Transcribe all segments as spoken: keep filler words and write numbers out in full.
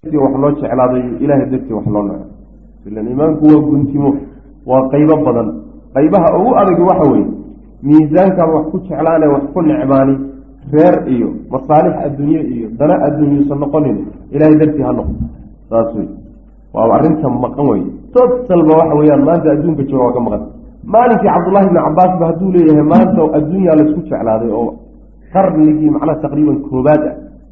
وحلو جعلاده إلهي درتي وحلو نعم إلا الإيمان هو قنتمه وقيبا بدن قيبها أو أرق وحوي ميزان كان وحكو جعلانه وحكو نعماني خير إيو مصالح الدنيا إيو دناء الدنيا صنقونين إلهي درتي هنو راسوي وأرنتهم مقوي توصل بوحويا ما أنت أدونك جوا كمغد مالك عبد الله بن عباس بهدولي ما أنت الدنيا لسكوش على هذا أو قرن لقي معنا تقريبا كروبات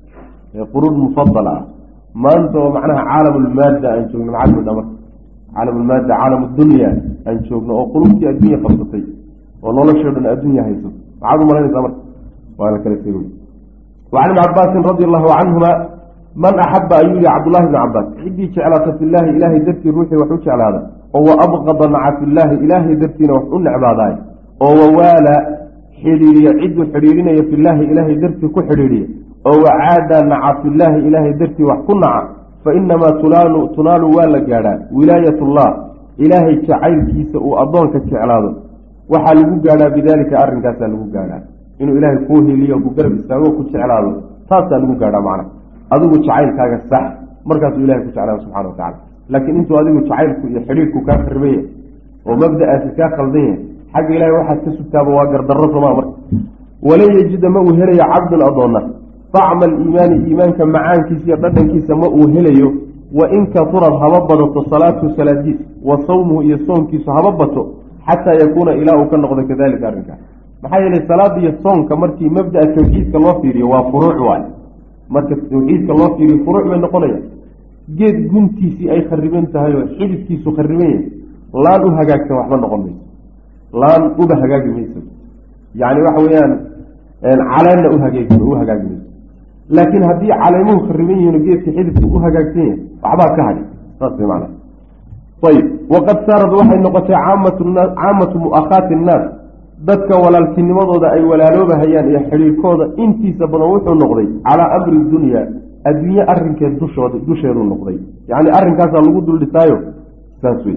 قرون مفضلة ما أنت معناها عالم المادة أنشوف من عالم الأمر عالم المادة عالم الدنيا أنشوفنا وقلوبك الدنيا خلصتي والله لا شيء من الدنيا هيسو عالم ملايين الأمر وأنا كالسيرون وعن ابن عباس رضي الله عنهما من أحب أن يولي عبد الله بن عباس حدي شعلة في الله إلهي درتي روحي وحوش على هذا هو أبغض مع في الله إلهي درتنا وحقنا عباداي هو والا حريري عد حريرين في الله إلهي درتي كحريري هو عاد مع في الله إلهي درتي وحقنا فإنما تنال تنال والا جالا ولاية الله إلهي شعيل كيس وأضونك شعلاده وحلقوا جالا بذلك أرن كاسا لقوا جالا إنه إلهي فوهي لي وقرب السماء وكشعلاده تاسا لقوا جالا معنا أدوه شعيل كاغا الصح مركز إلهي كشعلاده سبحانه وتعالى لكن أنتوا أدوه شعيل يحريركم كافربية ومبدأ أسكا خلدية حق إلهي واحد كسب تابه واقر درسه ما أمر ولن يجد مؤهلي عبد الأضونة طعم الإيمان إيمان كمعان كيس يقدم كيس مؤهليه وإن كثرت هببته الصلاة والسلاديس وصومه يصوم كيس هببته حتى يكون إله كالنقض كذلك أرنكا محايا للصلاة يصوم كمرتي مبدأ التوحيد كالله فيري وفروع واي مركز التوحيد كالله فيري فروع من نقضية جيد قنتي سي أي خربين تهيو حدث كيسو خربين لا نهجاك وحنا نقضي لا نبهجاك ميسو يعني وحويان علينا أهجاك أهجاك ميسو لكن هذه علمه خربين ينجيب في حدث أهجاكين وعبا كهدي تصل معنا طيب وقد صارت وحي النقطة عامة الناس عامة مؤاخاة الناس ذاتك ولا الكلمة أي ولا لوبة هيان يحرير كوضة انتي سبنوح النقضي على أمر الدنيا الدنيا أرنك دوشير النقضي يعني أرنك هذا الوجود اللي تايو ساسوي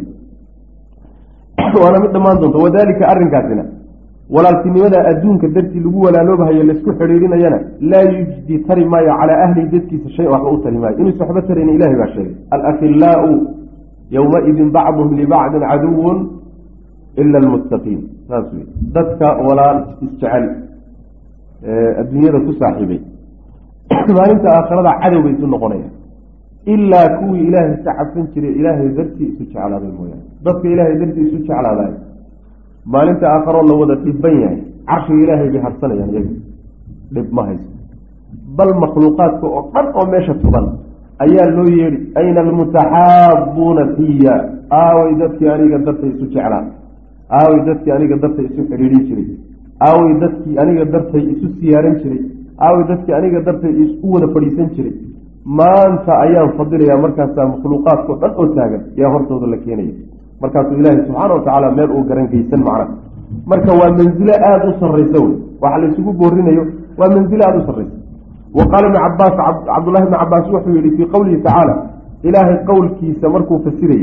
وأنا مثل ما أنتم وذلك أرنك هذا ولا الكلمة أدونك درتي لقوة ولا لوبة هي اللي سكو حريرين ينا لا يجدي ترماي على أهل جدك الشيء وحقوق ترماي إنه صحبة إن إلهي باشر الأخلاء يومئذ بعضهم لبعض عدو إلا المتقين ساسوي ذاتك ولا استعال الدنيا ذا تساحبي ما أنت آخر هذا عدو بيتون نقنية إلا كوي إلهي سعفن شري إلهي ذاتي سوش على ذا المويا ذاتك إلهي ذاتي سوش على ذا ما أنت آخر الله وذا تبين عرش إلهي بحرصنا يعني لب ما هيس بل مخلوقات كأقل أو ماشة تبان أيها اللوير أين المتحابون فيها آوي ذاتك أنيق ذاتي سوش على آوي ذاتك أنيق ذاتي سوش حريري شري آوي ذاتك أنيق ذاتي سوش سيارين شري آوي ذاتك أنيق ذاتي سوش فريسين شري ما أنت أيام فضل يا مركز مخلوقات كأقل أو تاغل يا هرطوذ لكيني مركز إلهي سبحانه وتعالى ميرؤو قرن كيسن معنا مركز ومنزلة آد أسر ريسون وحالي سيقول بورينيو ومنزلة آد أسر ريسون وقال ابن عباس عبد, عبد الله بن عباس وحيولي في قوله تعالى إلهي قول كيس مركو فسري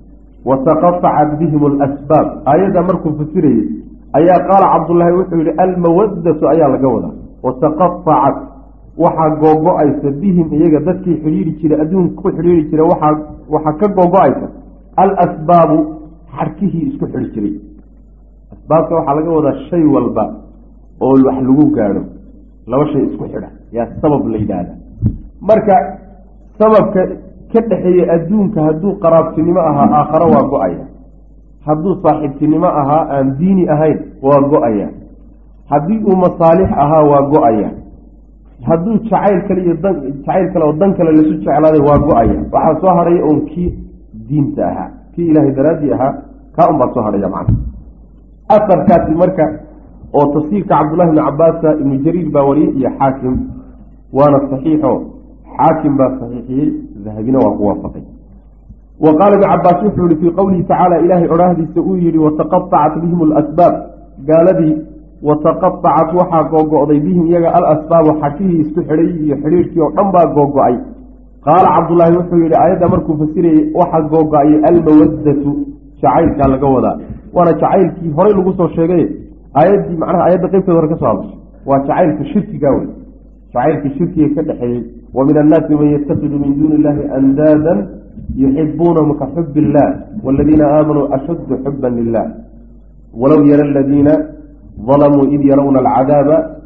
وتقطعت بهم الأسباب آيات مركو فسري أيها قال عبد الله وحيولي المودة أيها لقوضة وتقطعت وحا قوقو أيسا بهم إيجا ذاتكي حريري كلا أدون كو حريري كلا وحا, وحا كقوقو أيسا الأسباب حركه اسكو حريري أسباب وحا لقوضة الشيء والباء أو الوحلقو قالوا لو شيء اسكو حريري يا سبب ليدانا مركا سبب كدحي أدونك هدو قرابتني معها آخر واقعيا هدو صاحبتني معها أن ديني أهين واقعيا هدو مصالح أها واقعيا هدو شعير كلي الدن شعير كلا والدن كلا اللي سوتش على هذا واقعيا وحصوها ريئون كي دين تاها كي إله دراديها كأم بصوها ريا معنا أثر كاتب مركا أو تصير كعبد الله بن عباس ابن جرير باوري يا حاكم وانا الصحيح حاكم بصحيحه ذهبنا ووافقه وقال ابن عباس يفعل في قوله تعالى إلهي أراهدي سؤيري وتقطعت بهم الأسباب قال لي وتقطعت وحا قوقعي بهم يقع الأسباب وحكيه استحري يحريرك وقنبا قوقعي قال عبد الله يفعل آيات أمركم فسيري وحا قوقعي المودة شعيل كان لقوضا وانا شعيل كي هوري لقصة الشيء آيات دي معناها آيات دقيقة ورقة صالح وشعيل في الشرك قوي شعير في الشركية كدحي ومن الناس من يتخذ من دون الله أندادا يحبونهم كحب الله والذين آمنوا أشد حبا لله ولو يرى الذين ظلموا إذ يرون العذاب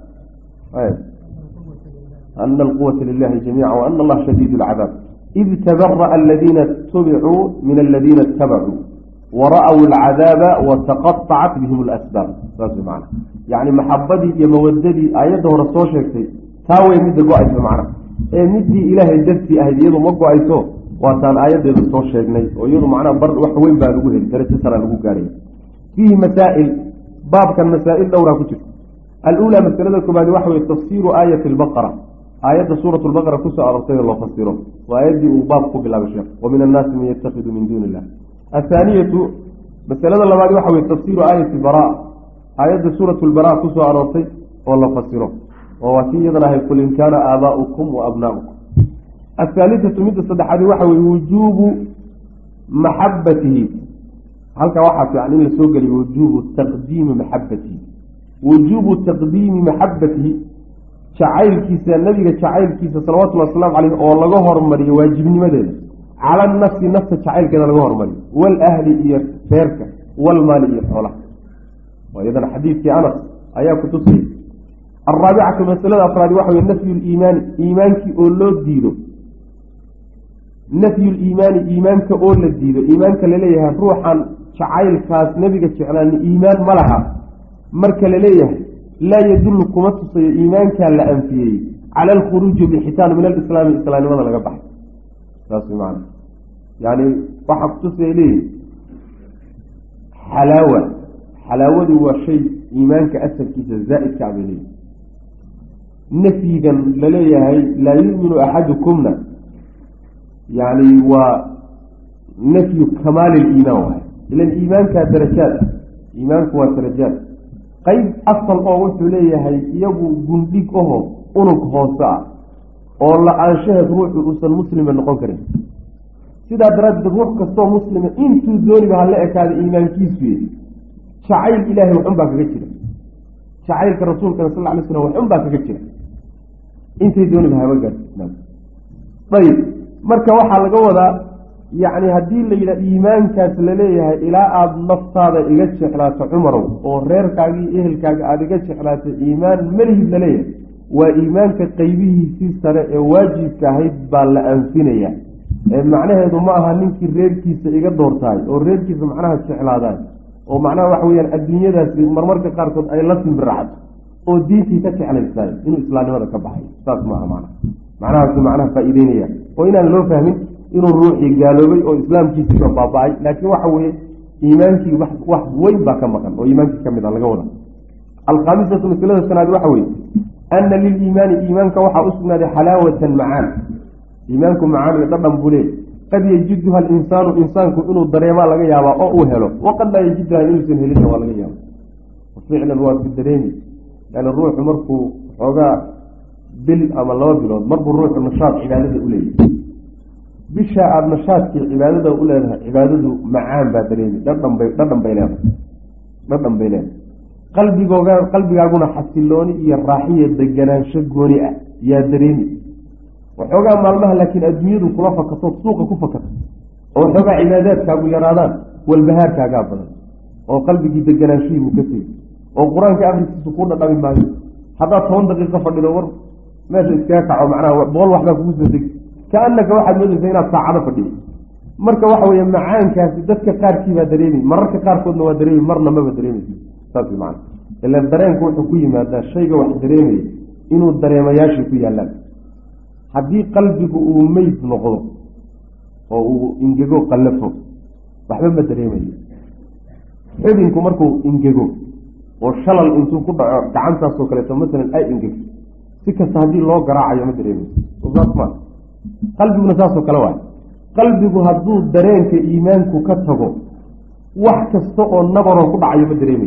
أن القوة لله جميعا وأن الله شديد العذاب إذ تبرأ الذين اتبعوا من الذين اتبعوا ورأوا العذاب وتقطعت بهم الأسباب. يعني محبتي يا موددي آياته رسول شيكتي تاوي مد قائد معنا إيه مدي إله الدرسي أهل يدو مقو أيسو وكان آياته رسول شيكني ويدو معنا برد وحوين بالوه درسي سنة لقو قاري فيه مسائل باب كان مسائل دورة كتب الأولى مسألة كبالي وحوي تفسير آية البقرة آيات سورة البقرة كسر أرسل الله فسره وآيات باب قبل بشر ومن الناس من يتخذ من دون الله. الثانية مسألة الله بعد وحوي تفسير آية البراء آيات سورة البراء كسر أرسل والله فسره ووكي يضرها يقول إن كان آباؤكم وأبناؤكم. الثالثة مد الصدح هذه وحوي وجوب محبته هل كواحد يعني لسوق وجوب تقديم محبته وجوب تقديم محبته شعائركيسا النبي شعائركيسا صلوات الله والسلام عليه oo laga hormariyo waajibnimadeeda على النفس نفس شعائرkeeda laga hormariyo wal ahli iyo feerka wal maal iyo xoolaha وأيضا حديث أنس ayaa ku tusay الرابعة مسألة أفراد وحوي نفي الإيمان إيمانك أولو ديدو نفي الإيمان إيمانك أولو ديدو إيمانك لليها روحا شعائركاس نبيك شعلان إيمان ملها مرك لليها لا يدل كمتصي إيمان كان لأنفيه على الخروج بالحتان من الإسلام الإسلام ماذا لقى بحث راسي معنا يعني واحد تصي إليه حلاوة حلاوة هو شيء إيمان كأسر كيس الزائد كعبليه نفيدا لليه لا يؤمن أحدكمنا يعني ونفي كمال الإيمان لأن الإيمان كدرجات إيمان هو درجات qayb asal oo wuxuu leeyahay iyagu gundhig oo unug hoosa oo la aanshaha ruuxu uusan muslima noqon karin sida daraaddeed ruux kastoo muslima intuu dooniba hala ekaada iimaankiisu jacayl ilaahay waxun baa kaga jira jacaylka rasuulka sal alay slam waxun baa kaga jira intay dooniba haba gaarsiisnaan ayib marka waxaa laga wadaa يعني هدي اللي إيمان كاس لليه إلى أب نفطاد إيجاد شحلات عمره ورير كاجي إهل كاج أديجاد شحلات إيمان مليه لليه وإيمان كقيبه في سر واجب كهيد بالأنفينية معناه هذا ما هنيك الرير كيس إيجاد دورتاي والرير كيس معناها الشحلات ومعناه وحويا الدنيا ذا مرمرك قارتون أي لسن بالرعد ودين في تكي على الإسلام إنه إسلام هذا كبحي صار معه معنا معناه معناه فائدينية وإن أنا لو فاهمين inuu ruuxii gaaloobay oo islaamkiisa ka baaba'ay laakiin waxa weeye iimaankii wax wax weyn baa ka maqan oo iimaankii ka mid ah laga wada alkhamisatu masalada sanaad waxa weeye anna lil iimaani iimaanka waxa u sugnaaday xalaawatan macaan iimaanku macaan iyo dhadhan buu leeyahay qad yajiduha al-insaanu insaanku inuu dareema laga yaabaa oo uu helo waqad laa yajiduha inuusan helin waa laga yaabaa ficlan waa ku dareemi yani ruuxu markuu xoogaa bil ama laba bilood markuu ruuxu nashaad cibaadada u leeyahay bisha aad nashaadkii cibaadada u leedahay cibaadadu macaan baa dareemi dhadhan bay dhadhan bay leedahay dhadhan bay leedahay qalbigooga qalbigaaguna xasilooni iyo raaxiyo deganaansho gooni ah yaa dareemi waxoogaa maalmaha laakiin adduunyadu kula fakato suuqa ku fakato oo waxoogaa cibaadaadkaagu yaraadaan walbahaarkaagaa badan oo qalbigii deganaanshihiibuu ka tegi oo qur-aanka akhriskiisu ku dhadhami maayo haddaad toban daqiiqo fadhido war meesha iskaga kaco macnaha boqol waxbaa kugu soo degi كأنك واحد مدرسة هنا ساعة فدي مركب واحد ويا معان كاس دتك قار كيف دريمي مرة قار كودنا ودريمي مرة ما بدريمي صافي معنا إلا الدريم كون حكومي ما ده شيء واحد دريمي إنه الدريم ياشي فيه لك حدي قلبك وميت نقض أو إنجو قلفه وحبا ما دريمي حبينكم مركو إنجو والشلل انتو كبع كعنتا سوكلته مثلا أي إنجو سكة هذه الله قراعة يا مدريمي وضغط ما قلبك نساسه كلواي قلبك هدو درينك إيمانك كتغو وحكستقو النبرو كبع يا مدريمي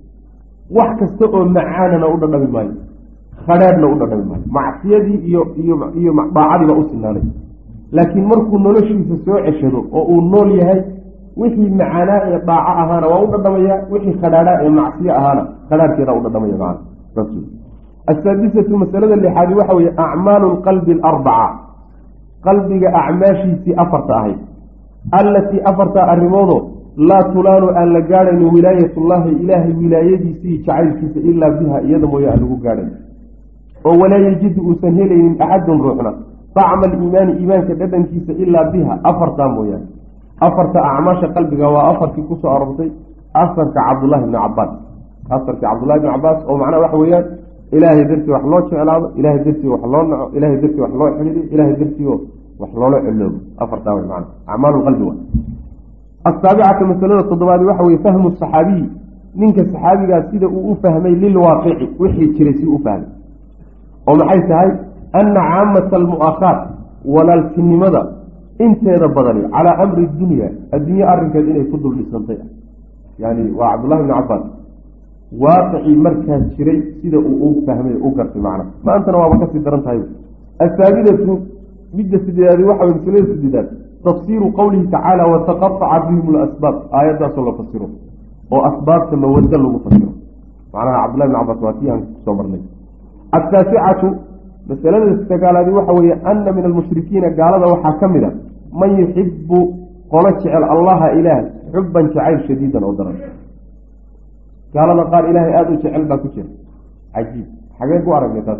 وحكستقو معانا نقول نبي ماي خلادنا نقول نبي ماي معصيدي iyo iyo iyo baacadi ba u sinnaanay laakiin markuu noloshiisa soo ceshado oo uu nool yahay wixii macaana ee baaca ahaana waa u dhadhamaya wixii khadaada ee macsiyo ahaana khadaadkeeda u dhadhamaya macna rasuul asaadisatu masalada lixaadi waxa weeye acmaalu lqalbi alarbaca qalbiga acmaashiisii afarta ahayd allatii afarta arrimoodo laa tulaanu aan la gaadhayno wilaayatullaahi ilaahay wilaayadiisii jacaylkiisa ilaa biha iyada mooye aan lagu gaadhayn oo walaa yajidu uusan helaynin axadun ruuxna dacma aliimaani iimaanka dhadhankiisa ilaa biha afartaa mooyaane afarta acmaasha qalbiga waa afarkii kusoo aroortay asarka cabdullahi bni cabaas asarka cabdullahi bni cabaas oo macnaha waxa weeyaan ilaahay dartii wax loo jeclaado ilaahay dartii wax loo naco ilaahay dartii wax loo xidhiiyo ilaahay dartii wax loola celoobo afartaa way macna acmaalu qalbi wa asaabicata masalada toddobaadi waxa weye fahmu saxaabiyi ninka saxaabigaas sida uu u fahmay lilwaaqici wixii jiray si u fahmay oo maxay tahay ana caamata almu'akhaat walaaltinimada inteeda badani calaa amri dunya adduunye arrinkeed inay ku dul dhisantay yani waa cabdullahi bni cabaas waaqicii markaa jiray sida uu u fahmay u gartay macna maantana waaba kasii daran tahay asaabidatu midda sideedaadi waxa way masalada sideedaad tafsiiru qowlihi tacaala wataqaطaca bihim lasbaab aayaddaasoo la fasiro oo asbaabta mawaddo lagu fasiro macnaha cabdullahi bni cabaas waa tii aan kusoo marnay ataasicatu masalada sagaalaadi waxa weeye ana min almushrikiina gaalada waxaa ka mid a man yuxibu qolo jecel allaha ilaah xuban jacayl shadiidan oo daran gaalada qaar ilaahay aada u jecel baa ku jira cajiib xageen ku aragnay taas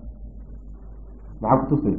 maxaa kutusay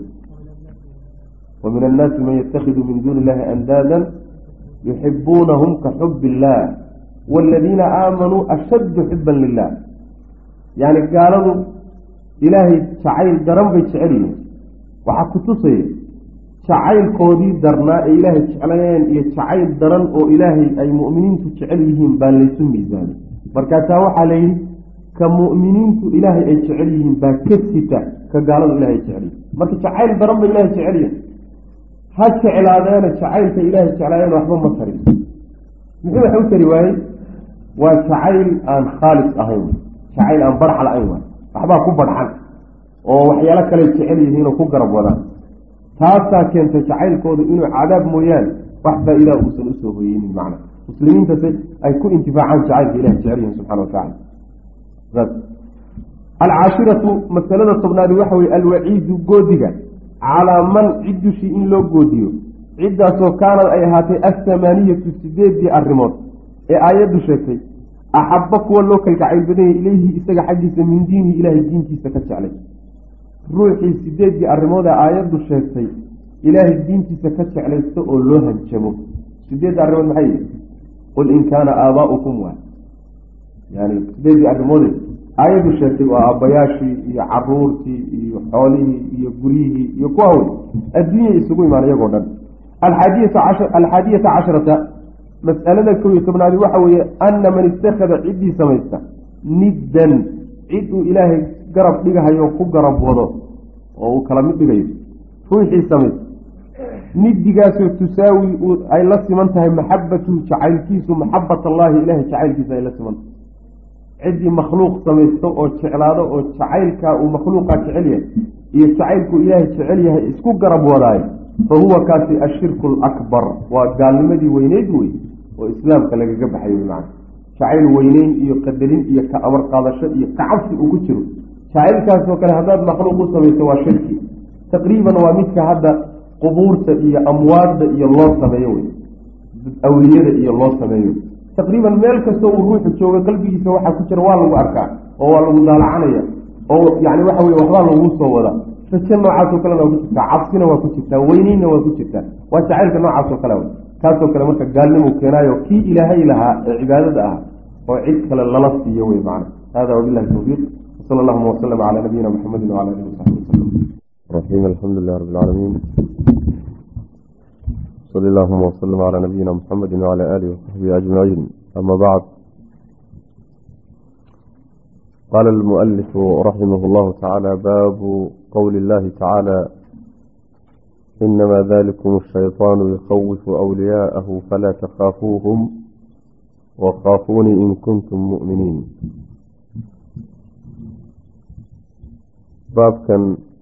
wa min annaasi man yatakhidu min duuni illahi andaadan yuxibuunahum ka xubi illah waaladiina aamanuu ashaddu xuban lilah yani gaaladu ilaahay jacayl daran bay jecel yihiin waxaa kutusaya jacaylkoodii darnaa ee ilaahay jeclayeen iyo jacayl daran oo ilaahay ay mu'miniintu jecel yihiin baa laysu miisaamay markaasaa waxaa la yidhi ka mu'miniintu ilaahay ay jecel yihiin baa ka sita ka gaaladu ilahay jecel yihin marka jacayl daran ba ilahay jecel yihin ha jeclaadeena jacaylka ilaahay jeclaayeen waxba ma tarin muxuu wax u tari waayey waa jacayl aan khaalis ahayn jacayl aan barx la-ayn waay waxbaa ku barxan oo waxyaalo kale jecel yihiin oo ku garab wadaan taasaa keentay jacaylkooda inuu cadaab mooyaane wax faa-idaa uusan usoo hoyeynin macna muslimiintase ay ku intifaacaan jacaylka ilahi jecel yihin subxana watacala alcaashiratu masalada tobnaadi waxa weye alwaciidu goodiga calaa man cid dushii in loo goodiyo ciddaasoo kaanad ay ahaatay athamaaniyatu sideedii arrimood ee aayaddu sheegtay axabba kuwa loo kalgacayl badanya ilayhi isaga xaggiisa min diinihi ilaahay diintiisa ka jeclay ruuxii sideedii arrimood ee aayaddu sheegtay ilaahay diintiisa ka jeclaysta oo loo hanjamo sideedda arrimood maxay yihi qul in kaana aabaa'ukum waay yani sideedii arrimoode aayaddu sheegtay waa aabbayaashii iyo caruurtii iyo xoolihii iyo guryihii iyo kuwa wey adduunyay isugu imaan iyagoo dhan alxaadiyata cashar alxaadiyata casharata mas'alada kow iyo tobnaadi waxa weeye ana man ittakhada ciddii samaysta niddan cid uu ilaahay garab dhigahayo ku garab wado oo uu kala mid dhigayo ruuxii samaysta niddigaasoo tusaawi ay la siman tahay maxabatuhu jacaylkiisu maxabat allaahi ilahay jacaylkiisa ay la siman tahay ciddii makhluuq samaysto oo jeclaado oo jacaylkaa uu makhluuqaa jecel yahay iyo jacaylkuu ilaahay jecel yahay isku garab wadaayo fa huwa kaasi ashirku alakbar waa gaalnimadii weyneyd wey oo islaamka lagaga baxayo macna jacayl weyneyn iyo qadarin iyo ka amar qaadasho iyo kacabsi uu ku jiro jacaylkaasoo kale haddaad makhluuq u samayso waa shirki taqriiban waa midka hadda qubuurta iyo amwaadda iyo loo sameeyo wey awliyada iyo loo sameeyo taqriiban meel kastoo uu ruuxu jooga qalbigiisa waxaa ku jira waa lagu arkaa oo waa lagu daalacanaya oo yani waxa weye waxbaa lagu soo wadaa raje noocaasoo kalena waa ku jirtaa cabsina waa ku jirtaa weyneynna waa ku jirtaa waa jacaylka noocaasoo kale kaasoo kale marka gaalnimu keenaayo kii ilaahay lahaa ee cibaadada ah oo cid kale lala siiyo wey macna hada wabilahi tawfiiq wsala allahuma waslama calaa nabiyina muxamedi wala alihi wasaxbi wasalam raxiim alxamdu lilah rabbi alcaalamiin sali allahuma wasalam calaa nabiyina muxamedi wacala aalihi wasaxbihi ajmaciin ama bacd qaala almualifu raximah llahu tacaala baabu qowli illahi tacaala inama dalikum ashayطaanu yukhawifu awliyaa'ahu falaa takhaafuuhum wakhaafuunii in kuntum mu'miniin. baabkan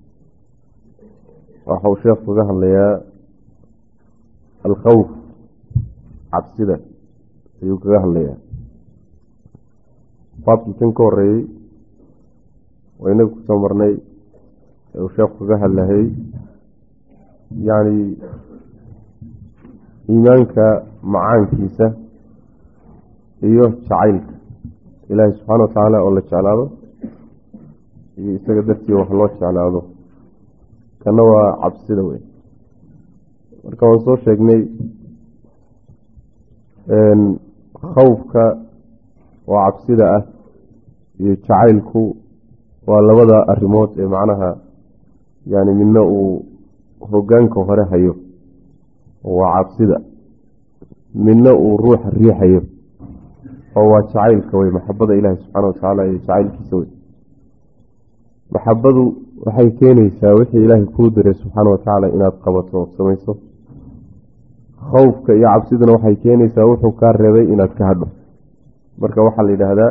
waxau sheekhu kaga hadlayaa alkhawf cabsida ayuu kaga hadlayaa. baabkii kan ka horeeyey وإنك تمرني وشيخ هلهي يعني إيمانك معان كيسة إيوه شعيلك إلهي سبحانه وتعالى أولا شعلاده يستقدرتي وحلوه شعلاده كانوا عبسي دوي marka waan soo sheegnay een khawfka oo cabsida ah iyo jacaylku waa labada arrimood ee macnaha yaani midna uu hoggaanka hore hayo waa cabsida midna uu ruuxa riixayo oo waa jacaylka way maxabada ilaahay subxaanahu wa tacaala iyo jacaylkiisa way maxabadu waxay keenaysaa wixii ilaahay kuu diray subxaanahu wa tacaala inaad qabato oo samayso khawfka iyo cabsiduna waxay keenaysaa wuxuu kaa reebay inaad ka hadho marka waxaa la yidhaahdaa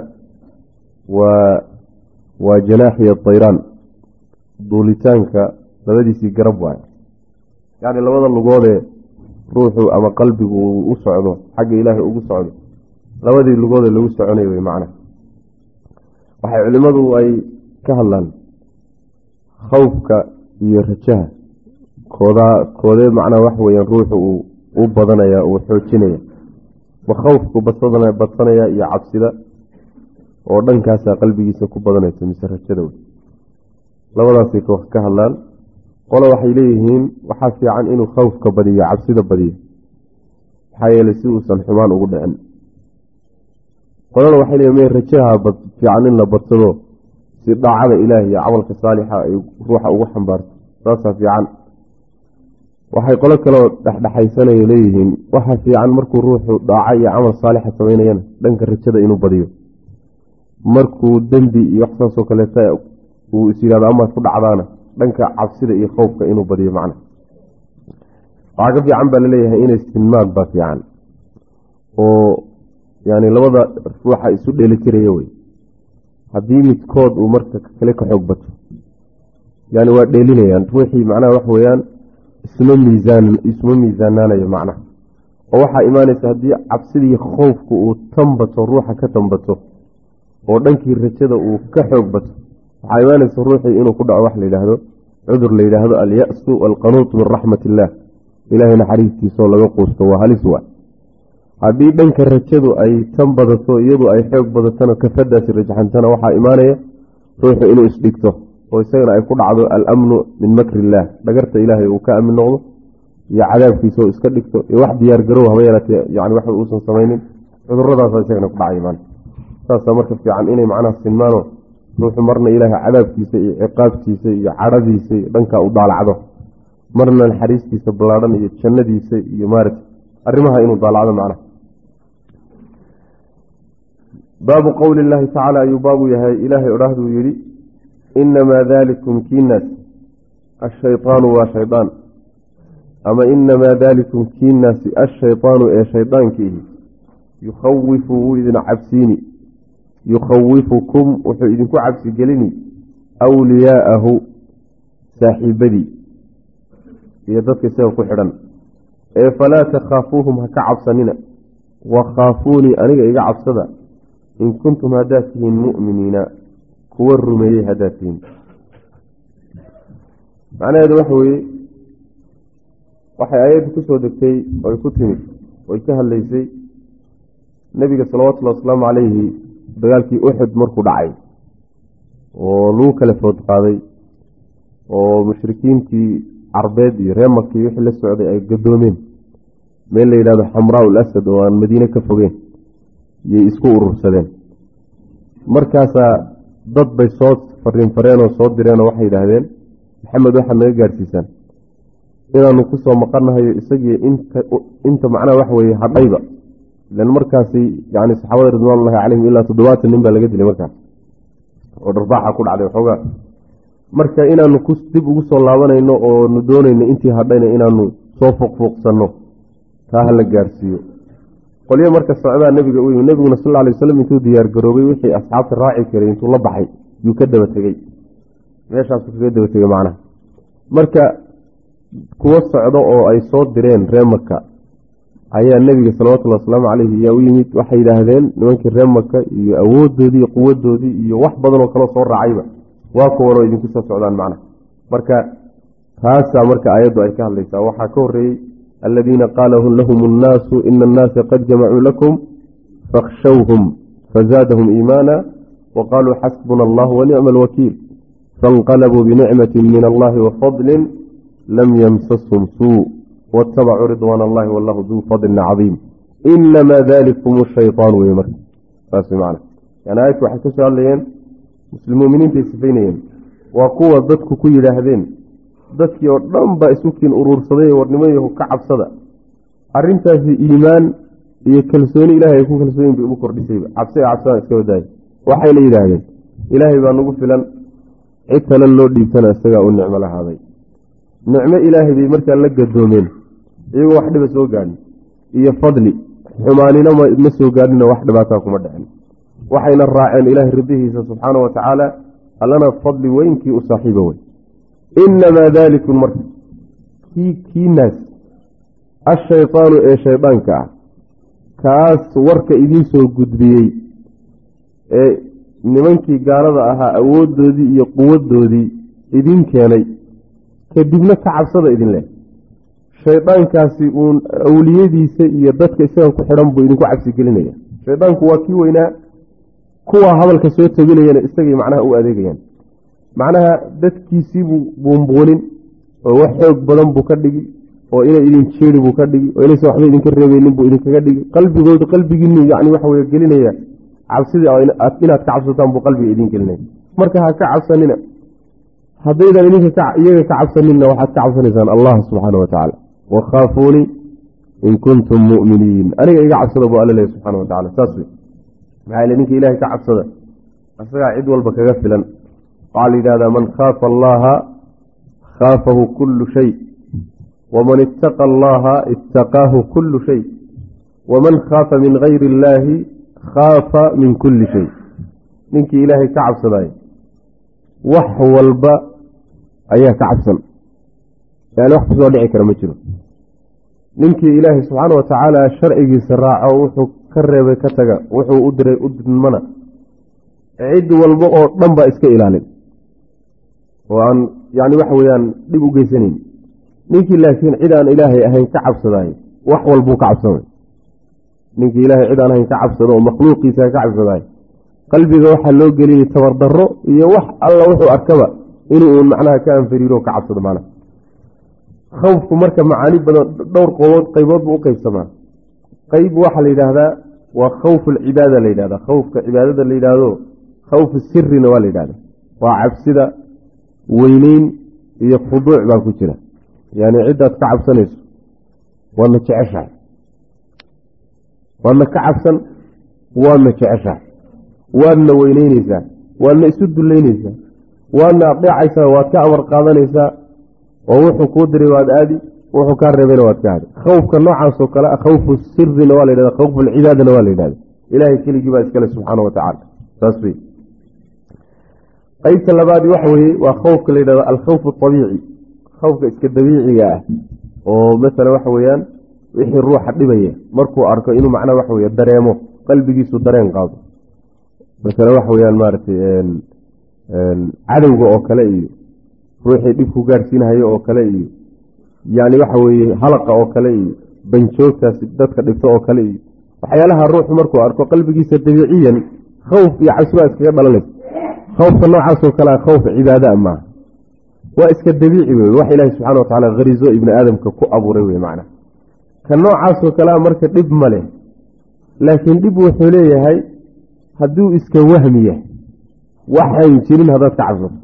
waa waa janaaxiya dayraan duulitaanka labadiisii garab waay yacni labada lugoodee ruuxu ama qalbigu uu u socdo xagga ilaahay ugu socdo labadii lugoodee lagu soconayo way macna waxay culimmadu ay ka hadlaan khawfka iyo rajaha koodaa koodee macnaa wax weeyaan ruuxu uu u badanaya uu xoojinaya ma khawfku badsanaya badsanaya iyo cabsida oo dhankaasaa qalbigiisa ku badanaysa mise rajada wey labadaasay ka hadlaan qolo waxay leeyihiin waxaa fiican inuu khawfka badiyo cabsida badiyo maxaa yeelay si uusan xumaan ugu dhicin qolona waxay leeyihin me rajaha fiican in la badsado si daacada ilaahi iyo camalka saalixa ay ruuxa ugu xambaarto saasaa fiican waxay qolo kaloo dhexdhexaysanayo leeyihiin waxa fiican markuu ruuxu dhaaco iyo camal saalixa samaynayana dhanka rajada inuu badiyo markuu dembi iyo wax saasoo kaleeta uu is yidhahdo amaad ku dhacdaana dhanka cabsida iyo khowfka inuu badiyo macna waxaa ka fiican baa laleeyahay inay sinmaad baa fiican oo yani labada ruuxa isu dheelitiraya wey haddii midkood uu marka kale ka xoog bato yani waa dheelinayaan ruuxii macnaha wax weeyaan isma miisaan isma miisaanaanayo macnaha oo waxaa imaanaysa haddii cabsidii khowfku uu tambato ruuxa ka tambato oo dhankii rajada uu ka xoog bato waxaa imaanaysa ruuxii inuu ku dhaco wax la yidhaahdo cudur la yidhaahdo alya-su walqanuut min raxmat illaah ilaahay naxariistiisoo laga quusto waa halis waa haddii dhanka rajadu ay tan badato iyadu ay xoog badatona kafadaasi rajaxantana waxaa imaanaya ruuxu inuu isdhigto oo isagana ay ku dhacdo alamnu min makri illaah dhagarta ilaahay uu ka amin noqdo iyo cadaabkiisa oo iska dhigto iyo wax diyaargarow haba yeelatee yani wax uusan samaynin cuduradaasa isagana ku dhacay imaan saasaa marka fiican inay macnaha sinmaano ruuxu marna ilaahay cadaabkiisa iyo ciqaabtiisa iyo cadhadiisa iyo dhankaa u daalacdo marna naxariistiisa ballaadhan iyo jannadiisa iyo maarata arrimaha inuu daalacdo macnaha baabu qowli illaahi tacaala ayuu baabu yahay ilaahay odhahduu yidhi inamaa dalikum kiinaas ashayطaanu waa shaydaan ama inamaa dalikum kiinaasi ashayطaanu ee shaydaankiihi yukhawifu wuu idin cabsiini yukhawifukum wuxuu idinku cabsigelini wliyaa'ahu saaxiibadii iyo dadka isaga ku xidhan ee falaa takhaafuuhum ha ka cabsanina wakhaafuunii aniga iga cabsada in kuntum haddaad tihiin mu'miniina kuwa rumeeyey haddaad tihiin macnaheedu waxa weeye waxay aayaddu ku soo degtay oy ku timid oy ka hadlaysay nebiga salawatullahi wasalaamu calayhi dagaalkii uxud markuu dhacay oo lagu kala food qaaday oo mushrikiintii carbeed iyo reer makii wixii la socday ay gadoomeen meel la yidhahdo xamraa ul asad oo aan madiine ka fogeen iyay isku urursadeen markaasaa dad bay soo fariin fareenoo soo direenoo waxay yidhaahdeen maxamed waxaad naga gaadhsiisaan inaanu ku soo maqannahayo isagii inta inta macnaha waxa weeye hadhayba ilan markaasi yani saxaabada ridwaanullahi calayhim ilaa toddobaatan nin baa laga dilay markaas oo dharbaaxa ku dhacday waxoogaa marka inaanu ku dib ugu soo laabanayno oo nu doonayno intii hadhayna inaanu soo fuuqfuuqsanno taa ha la gaadhsiiyo qolyo marka socdaa nebiga u yimi nebiguna sal alay wasalam intuu diyaar garoobay wixii asxaabta raaci karay intuu la baxay yuu ka daba tegey meeshaasu kaga daba tegey macnaha marka kuwo socdo oo ay soo direen reer maka ayaa nebiga salawatullahi wasalaamu caleyhi ayaa u yimid waxay yidhaahdeen nimankii reer maka iyo awooddoodii iyo quwadoodii iyo wax badanoo kaloo soo raacayba waa kuwanoo idinku soo socdaan macnaha marka taasaa marka aayaddu ay ka hadlaysaa waxaa ka horreeyey aladiina qaala lahum annaasu ina annaasa qad jamacuu lakum fakhshawhum fazaadahum iimaana waqaaluu xasbuna allah wanicma alwakiil faاnqalabuu binicmati min allahi wafadlin lam yamsashum suu waاtabacuu ridwaana allahi wallahu duu fadlin cadiim inamaa dalikum shayطaan wey marka saas man yani aayadku waxay kasoo hadlayeen muslimuminiintay sifaynayeen waa kuwa dadku ku yidhaahdeen dadkii oo dhan baa isukiin uruursaday warnimayahu ka cabsada arintaasi iimaan iyo kalsooni ilahay ay ku kalsooyin bay ugu kordhisayba cabsiga cabsadaan iska wadaaya waxayna yidhaahdeen ilaahay baa nagu filan cid kale loo dhiibtana isagaa u nicmo lahaaday nicmo ilaahay bay markaa la gadoomeen iyagoo wax dhiba soo gaadhin iyo fadli xumaanina ma soo gaadhina wax dhibaataa kuma dhicin waxayna raaceen ilaahay ridihiisa subxaana wa tacaala allana fadli weynkii u saaxiiba wey inamaa dalikum marka kii kiinaas ashaydaanu ee shaydaanka ah kaas warka idiin soo gudbiyey ee nimankii gaalada ahaa awooddoodii iyo quwaddoodii idiin keenay kadibna ka cabsada idin leh shaydaankaasi uun awliyadiisa iyo dadka isaga ku xidhan buu idinku cabsi gelinaya shaydaanku waa kii weynaa kuwa hadalka soo teginayana isagay macnaha u adeegayaan macnaha dadkiisiibuu buunbuunin oo wax xoog badan buu ka dhigi oo inay idin jeeri buu ka dhigi oo inaysan waxba idinka reebeynin buu idinkaga dhigi qalbigooda qalbigiinni yani waxa weye gelinaya cabsidii inaad ka cabsataan buu qalbiga idin gelinaya marka ha ka cabsanina haddaydan idinka iyaga ka cabsaninna waxaad ka cabsanaysaan allah subxaana wa tacaala wakhaafuunii in kuntum mu'miniin aniga iga cabsada buu alla leeya subxana wa tacala saas wey maxaa ile ninka ilaahay ka cabsada asagaa cid walba kaga filan waxaa la yidhahdaa man khaafa allaha khaafahu kullu shay waman ittaqa allaha ittaqaahu kullu shay waman khaafa min gayri illaahi khaafa min kulli shay ninkii ilaahay ka cabsadayo wax walba ayaa ka cabsan yani wax kusoo dhici kara ma jiro ninkii ilaahay subxaana wa tacaala sharcigiisa raaco wuxuu ka reebay ka taga wuxuu u diray u dirmana cid walba oo dhan baa iska ilaalin oo aan yani waxa weyaan dhib u geysanayn ninkii laakiin cid aan ilaahay ahayn ka cabsadaayo wax walbuu ka cabsamay ninkii ilaahay cid aan ahayn ka cabsado oo makhluuqiisa ka cabsadaayo qalbiga waxaa loo geliyay tabardaro iyo wax alla wuxuu arkaba inuu macnaha ka anfariiro ka cabsado macnaha khawfku marka macaani badan dhowr qobood qaybood buu u qeybsamaa qeyb waxaa la yidhaahdaa waa khawfu alcibaada la yidhahda khawfka cibaadada la yidhaahdo khawfu sirina waa la yidhahda waa cabsida weyneyn iyo khuduuc baa ku jira yani ciddaad ka cabsanayso waadna jeceshahay waadna ka cabsan waadna jeceshahay waadna weyneyneysaa waadna isu duleyneysaa waadna adeecaysaa waad ka amar qaadanaysaa oo wuxuu kuu diray waad aadi wuxuu kaa reebayna waad ka aadi khawfka noocaasoo kale a khawfu sirina waa la yidhahda khawfu alcibaadana waa la yidhahda ilaahay keligii baa iskale subxaana wa tacaala saas wey qeybta labaadi waxa weeye waa khawfka la yidhahdo alkhawfu abiici khawfka iska dabiiciga ah oo masala waxa weeyaan wixii ruuxa dhibaya markuu arko inuu macnaha waxa weye dareemo qalbigiisu dareen qaado masale waxa weyaan maaragtay cadowga oo kale iyo ruuxii dhibku gaadhsiinhayo oo kale iyo yani waxa weeye halaqa oo kale iyo banjoogtaasi dadka dhibto oo kale iyo waxyaalaha ruuxu markuu arko qalbigiisa dabiiciyan khawf iyo cabsibaa iskaga dhalanaysa khawfka noocaasoo kalea khawf cibaada maaha waa iska dabiici wey wax ilaahi subxana wa tacala harizo ibni aadamka ku abuuray wey macna ka noocaasoo kalea marka dhib ma leh laakiin dhib wuxuu leeyahay hadduu iska wahmi yahay waxaan jirin haddaad ka cabsato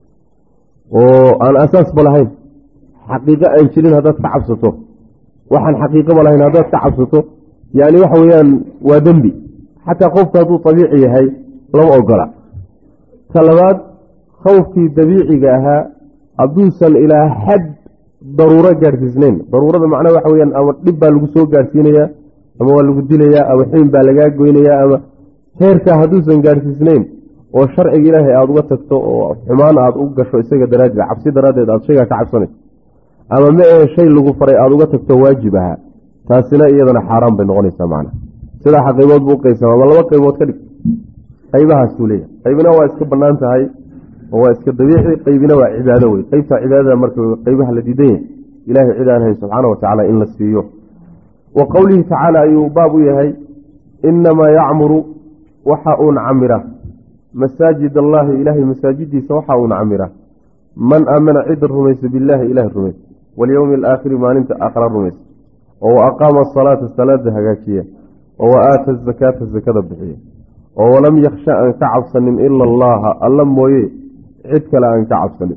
oo aan asaasba lahayn xaqiiqo aan jirin haddaad ka cabsato waxaan xaqiiqoba lahayn haddaad ka cabsato yani waxa weeyaan waa dembi xataa qofku hadduu abiici yahay lama ogola ka labaad khawfkii dabiiciga ahaa hadduusan ilaa xad daruuro gaadhsiisnayn daruurada macnaha waxa weyaan ama dhib baa lagu soo gaadhsiinayaa ama waa lagu dilayaa ama xiin baa lagaa goynayaa ama heerkaa hadduusan gaadhsiisnayn oo sharciga ilaahay aada uga tagto oo xumaan aada u gasho isaga daraaddeed cabsi daraaddeed aada shaygaa ka cabsanayso ama ma ee shay lagu faray aada uga tagto waajib ahaa taasina iyadana xaaraan bay noqonaysaa macnaha sidaa qaybood buu uqeybsama ama laba qaybood ka dhig qaybahaasuu leeyahay qaybina waa iska bannaan tahay oo waa iska dabiici qaybina waa cibaado wey qaybta cibaadada marka qaybaha la diidan yahay ilaahay cid aan hayn subxaana wa tacaala in la siiyo wa qowlihi tacaala ayuu baab u yahay inamaa yacmuru waxa uun camira masaajid allaahi ilaahay masaajidiisa waxa uun camira man aamana cida rumaysa billaahi ilaahay rumaysa walyowmi alaakhiri maalinta aakhira rumaysa oo wa aqaama asalaata salaada hagaajiya oo wa aata azakaata zakada bixiya oo walam yakhsha aan ka cabsanin ila allaha alla mooye cid kale aan ka cabsanin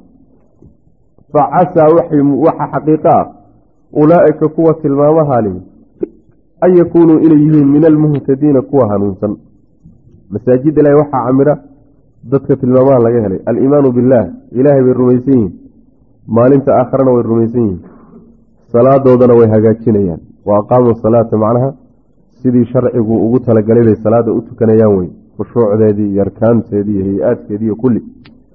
fa casaa waxa xaqiiqo ah ulaa'ika kuwa tilmaamaha lihi an yakuunuu inay yihiin min almuhtadiina kuwa hanuunsan masaajid ilaahi waxaa camira dadka tilmaamaha laga helay aliimaanu billaah ilaahay bay rumaysan yihiin maalinta aakharana way rumaysan yihiin salaadoodana way hagaajinayaan wa aqaamu salaata macnaha sidii sharcigu ugu talagalay bay salaada u tukanayaan wey khushuucdeedii iyo arkaanteedii iyo hay-aadkeedii iyo kulli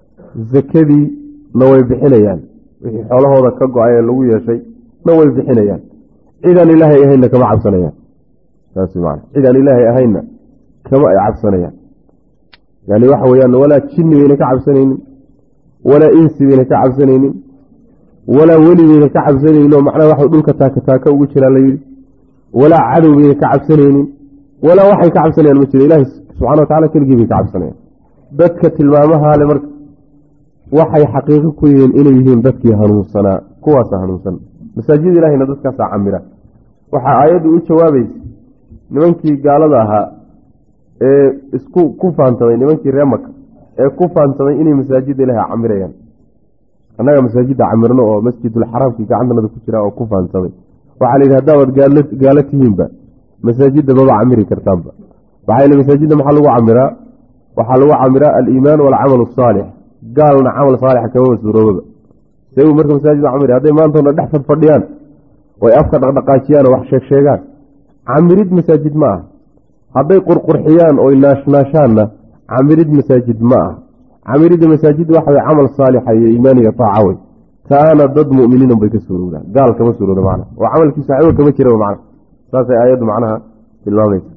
zakadiina way bixinayaan wixii xoolahooda ka go-ay ee lagu yeeshay na way bixinayaan cidaan ilaahay ahaynna kama cabsanayaan saas man cidaan ilaahay ahaynna kama ay cabsanayaan yani waxa weyaan walaa jinni bayna ka cabsanaynin walaa insi bayna ka cabsanaynin walaa weli bayna ka cabsanaynin oo macnaha waxa dhulka taaka taaka ugu jiraa la yidhi walaa cadow bayna ka cabsanaynin walaa waxay ka cabsanayaan ma jiro ilaahay subxana wa tacala keligii bay ka cabsanayaan dadka tilmaamaha le marka waxay xaqiiqo ku yihiin inay yihiin dadkii hanuunsanaa kuwaasa hanuunsan masaajid ilaahayna dadkaasaa camira waxaa aayaddu u jawaabaysa nimankii gaalada ahaa ee isku ku faantamay nimankii ree maka ee ku faantamay inay masaajidda ilaahay camirayaan annaga masaajidda camirno oo masjidulxaraamkii gacantanada ku jira oo ku faantamay waxaa la yidhi haddaabad gaalo tihiinba masaajidda maba camiri kartaanba waxaa la masaajidda maxaa lagu camiraa waxaa lagu camiraa aliimaan waalcamal asaalix gaalna camal saalixa kama masuuroobaba sagu marka masaajidda camiri hadday maantoona dhex fadfadhiyaan oy afka dhaqdhaqaajiyaan oo wax sheeg sheegaan camirid masaajid ma ah hadday qurqurxiyaan oy naashnaashaanna camirid masaajid ma ah camiridda masaajid waxa way camal saalixa iyo iimaan iyo taaca wey taana dad mu'miniin bay ka suurowdaan gaal kama suurowda macna oo camalkiisa waxba kama jira macna saasay aayaddu macnaha tilmaamaysa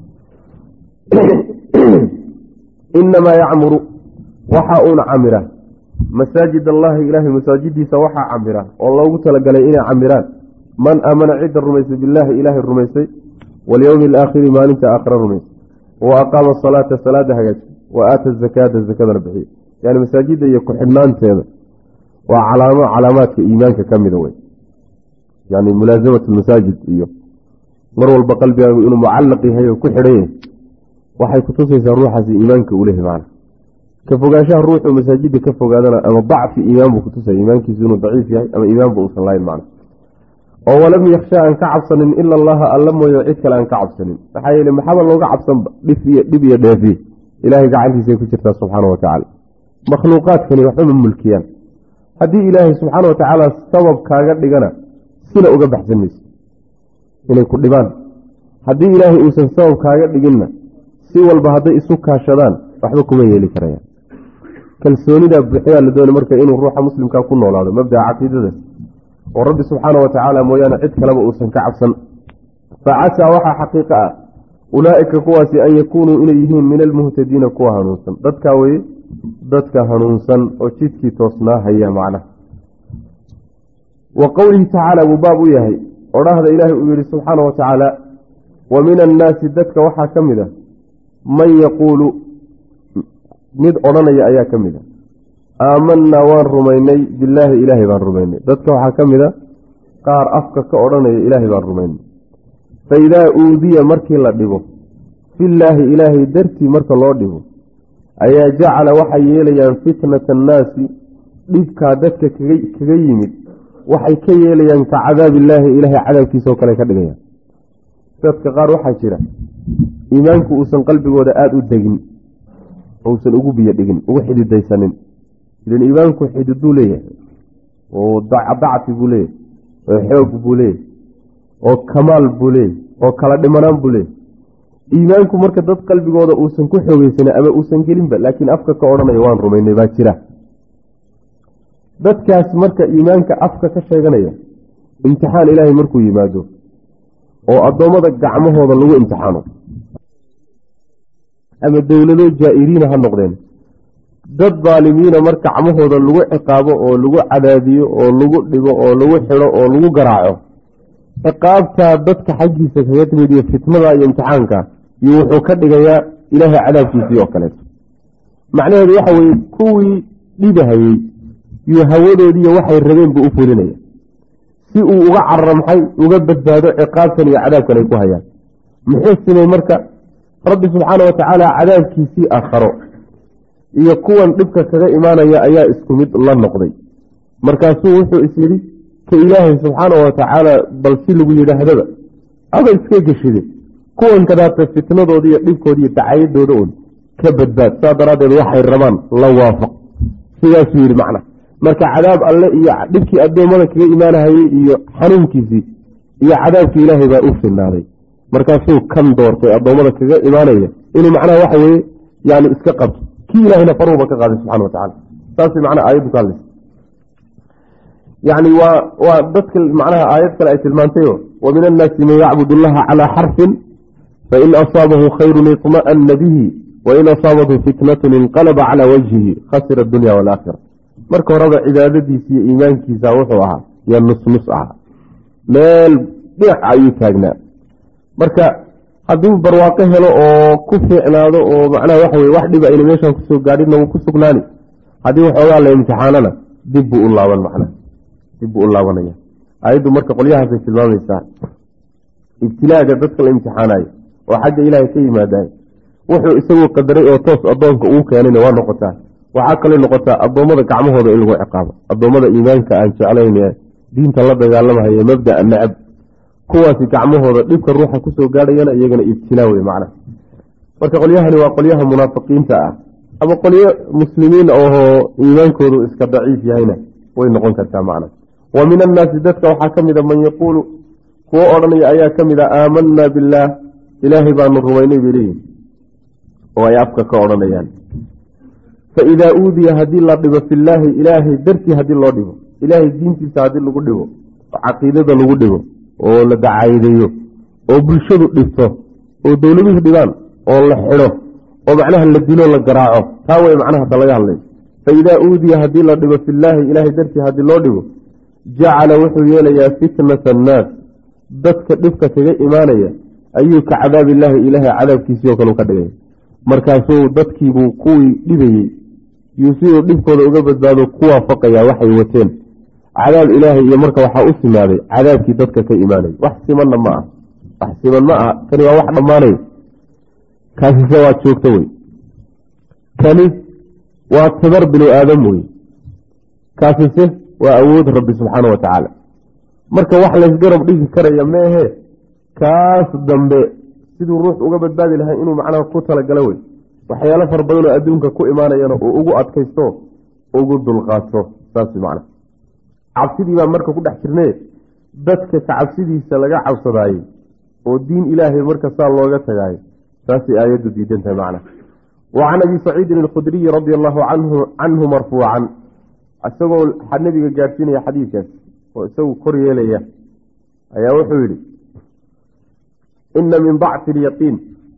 inamaa yacmuru waxa uuna camira masaajid allaahi ilaahay masaajidiisa waxaa camira oo loogu talagalay inay camiraan man aamana cidda rumaysay billaahi ilaahay rumaysay walyowmi alaakhiri maalinta aakhira rumaysay wa aqaama asalaata salaada hagaaji wa aata azakaata zakadana bixiya yani masaajidda iyo ku-xidhnaanteeda waa calaamo calaamaadka iimaanka ka mida wey yani mulaasamatu lmasaajid iyo mar walba qalbigaagu inuu mucallaq yahay oo ku xidhan yahay waxay kutusaysaa ruuxaasi iimaanka uu lehay macna ka fogaanshaha ruuxuu masaajidda ka fogaadana ama dacfi iimaan buu kutusaya iimaankiisu inuu daciif yahay ama iimaanba uusan lahayn macna oo walam yakhsha aan ka cabsanin ila allaha alla mooyo cid kale aan ka cabsanin maxaa yeele maxaba looga cabsanba dhif iyo dhib iyo dheefiye ilaahay gacantiisay ku jirtaa subxaana wa tacaala makhluuqaadkani waxba ma mulkiyaan haddii ilaahay subxaana wa tacaala sabab kaaga dhigana sina uga baxsan mayse inay ku dhibaan haddii ilaahay uusan sabab kaaga dhiginna si walba hadday isu kaashadaan waxba kuma yeeli karayaan kalsoonidaa buuxyaa la doonay marka inuu ruuxa muslimkaa ku noolaado mabdaca caqiidadaas oo rabbi subxaana wa tacaala mooyaane cid kaleba uusan ka cabsan fa casaa waxaa xaqiiqa ah ulaa'ika kuwaasi an yakuunuu inay yihiin min almuhtadiina kuwa hanuunsan dadkaa weye dadka hanuunsan oo jidkii toosnaa haya macnaha wa qowlihi tacaala buu baab u yahay odhahda ilaahay uu yihi subxaana wa tacaala wa min annaasi dadka waxaa ka mid a man yaquulu mid odhanaya ayaa ka mid a aamanaa waan rumaynay billaahi ilaahay baan rumaynay dadka waxaa ka mid a qaar afka ka odhanaya ilaahay baan rumaynay fa idaa uudiya markii la dhibo fillaahi ilaahay dartii marka loo dhibo ayaa jacala waxay yeelayaan fitnata annaasi dhibkaa dadka kaga yimid waxay ka yeelayaan ka cadaabillaahi ilaahay cadaabkiisaoo kale ka dhigayaan dadka qaar waxaa jira iimaanku uusan qalbigooda aada u degin uusan ugu biyo dhigin ugu xididaysanin idan iimaanku xididuu leeyahay oo dacfi buu leeyahay oo xoog buu leeyahay oo kamaal buu leeyahay oo kala dhimanaan buu leeyahay iimaanku marka dad qalbigooda uusan ku xoogeysanin ama uusan gelinba laakiin afka ka odhanaya waan rumaynay baa jira dadkaas marka iimaanka afka ka sheeganaya imtixaan ilaahay markuu yimaado oo addoommada gacmahooda lagu imtixaano ama dowlado jaa-iriina ha noqdeen dad daalimiina marka camahooda lagu ciqaabo oo lagu cadaadiyo oo lagu dhibo oo lagu xidho oo lagu garaaco ciqaabtaa dadka xaggiisa kaga timid iyo fitnada iyo imtixaanka iyo wuxuu ka dhigayaa ilaahay cadaabkiisii oo kaleeto macnaheedu waxa weeye kuwii dhibahayey iyo hawadoodiiyo waxay rabeen buu u fulinaya si uu uga carramxay uga badbaado ciqaabtan iyo cadaabkan ay ku hayaan muxuu simay marka rabbi subxaana wa tacaala cadaabkiisii aakharo iyo kuwan dhibka kaga imaanaya ayaa isku mid la noqday markaasuu wuxuu is yidhi ka ilaahay subxaana wa tacaala bal si lagu yidhaahdaba aba iska geshide kuwan kadaata fitnadooda iyo dhibkooda iyo dacayadooda un ka badbaad saa daraaddeed waxay rabaan la waafaq sidaasuu yidhi macna marka cadaab alle iyo dhibkii addoommada kaga imaanahayey iyo xanuunkiisii iyo cadaabkii ilaahay baa u filnaaday markaasuu kan doortay addoommada kaga imaanaya inuu macnaha waxa weeye yani iska qabto kii ilaahayna faruuba ka qaaday subxana wa tacala saasay macnaha aayaddu ka hadlaysa yani waa waa dadka macnaha aayad kale ay tilmaantayo wa min annaasi man yacbud allaha calaa xarfin fain asaabahu khayrun iطma'ana bihi wain asaabathu fitnatun inqalaba calaa wajhihi khasira adunya waalaakhira marka horeba cibaadadiisa iyo iimaankiisa wuxuu ahaa iyo nusnus ahaa meel dhinac ayuu taagnaa marka hadduu barwaaqo helo oo ku fiicnaado oo macnaha waxa weye wax dhiba ayna meeshaan kusoo gaadhinna wuu ku sugnaani haddii waxoogaa la imtixaanana dib buu u laaban macnaha dib buu u laabanaya ayaddu marka qolyahaasay tilmaamaysaa ibtilaaga dadka la imtixaanayo oo xagga ilaahay ka yimaadaay wuxuu isagu qadaray oo toos addoonka uu keenayna waa noqotaa waxaa kaloo noqotaa addoommada gacmahooda in lagu ciqaabo addoommada iimaanka aan jeclayn diinta la dagaalamahaye mabda'a nacab kuwaasi gacmahooda dhibka ruuxa kusoo gaadhayana iyagana ibtilaa wey macna marka qolyahani waa qolyaha munaafiqiinta ah ama qolyo muslimiin oo iimaankoodu iska daciif yahayna way noqon kartaa macna wa min annaasi dadka waxaa ka mida man yaquulu kuwo odhanaya ayaa ka mid a aamanaa billaah ilaahay baanu rumaynay bay leeyihin oo ay afka ka odhanayaan faidaa uudiya haddii la dhibo fillaahi ilaahay dartii haddii loo dhibo ilaahay diintiisa haddii lagu dhibo oo caqiidada lagu dhibo oo la dacaayideeyo oo bulshadu dhibto oo dowladuhu dhibaan oo la xidho oo macnaha la dilo la garaaco taa way macnaha ta laga hadlay faidaa uudiya haddii la dhibo fillaahi ilaahay dartii haddii loo dhibo jacala wuxuu yeelayaa fitnata annaas dadka dhibka kaga imaanaya ayuu ka cadaabillaahi ilaahay cadaabkiisii oo kale u ka dhigay markaasuu dadkiibuu kuwii dhibayey yuu siduu dhibkooda uga badbaado ku waafaqayaa waxay wateen cadaab ilaahay iyo marka waxaa u simaaday cadaabkii dadka ka imaanay wax simanna ma ah wax siman ma aha kani waa wax dhammaanay kaasise waa joogto wey kani waa tabar binu aadam wey kaasise waa awood rabbi subxaana wa tacaala marka wax laysgarab dhigi karaya meehe kaas dambe siduu ruux uga badbaadi lahay inuu macnaha ku talagalo wey waxyaalo fara badan oo adduunka ku imaanayana uu ugu adkaysto ugu dulqaato saas macna cabsidii baa marka ku dhex jirne dadka ka cabsidiisa laga cabsadaayey oo diin ilaahay marka saa looga tagaayo saasay aayaddu diidan tahay macna wa can abi saciidin alkhudriyi radia allahu canhu canhu marfuucan isagoo nabiga gaadhsiinaya xadiidkaas oo isagu kor yeelaya ayaa wuxuu yidhi ina min dacfi alyaqiin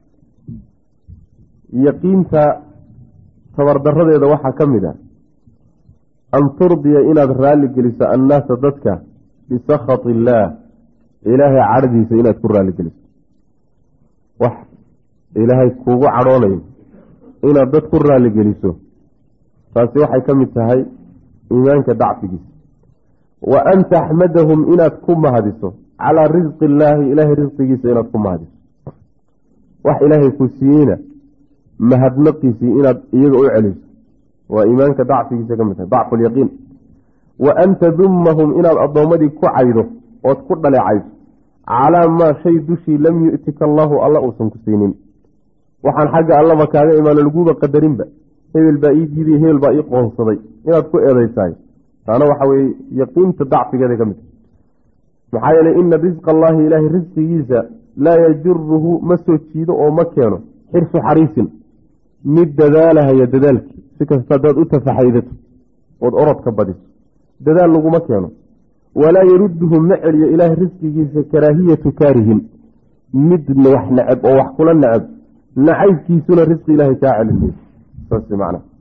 yaqiinta tabardaradeeda waxaa ka mid ah an turdiya inaad raalli geliso annaasa dadka bisakhat illaah ilaahay cadhadiisa inaad ku raalli geliso wax ilaahay kuugu cadhoonayo inaad dad ku raalli geliso taasi waxay ka mid tahay iimaanka dacfigiisa wa an taxmadahum inaad ku mahadiso calaa risqi illaahi ilaahay risqigiisa inaad ku mahadiso wax ilaahay ku siiyeyna mahadnaqiisii inaad iyaga u celiso waa iimaanka dacfigiisa ka mid tahay dacfu lyaqiin wa an tadumahum inaad addoommadii ku caydo ood ku dhaleecayso calaa maa shay dushii lam yu'tika allaahu alla uusan ku siinin waxaan xagga allaba kaaga imaano laguuba qadarinba hebel baa ii diiday hebel baa ii qoonsaday inaad ku eedaysaay taana waxa weeye yaqiinta dacfigeeda ka mid tahay maxaa yeelay ina risqa allaahi ilaahay risqigiisa laa yajuruhu ma soo jiido oo ma keeno xirsu xariisin mid dadaalahaya dadaalkii si kasta haddaad u tafaxaydato ood orodka badiso dadaal laguma keeno walaa yarudduhu ma celiyo ilaahay risqigiisa karaahiyatu kaarihin mid wax necab oo wax kula necab nacaybkiisuna risqi ilaahay kaa celin saas macna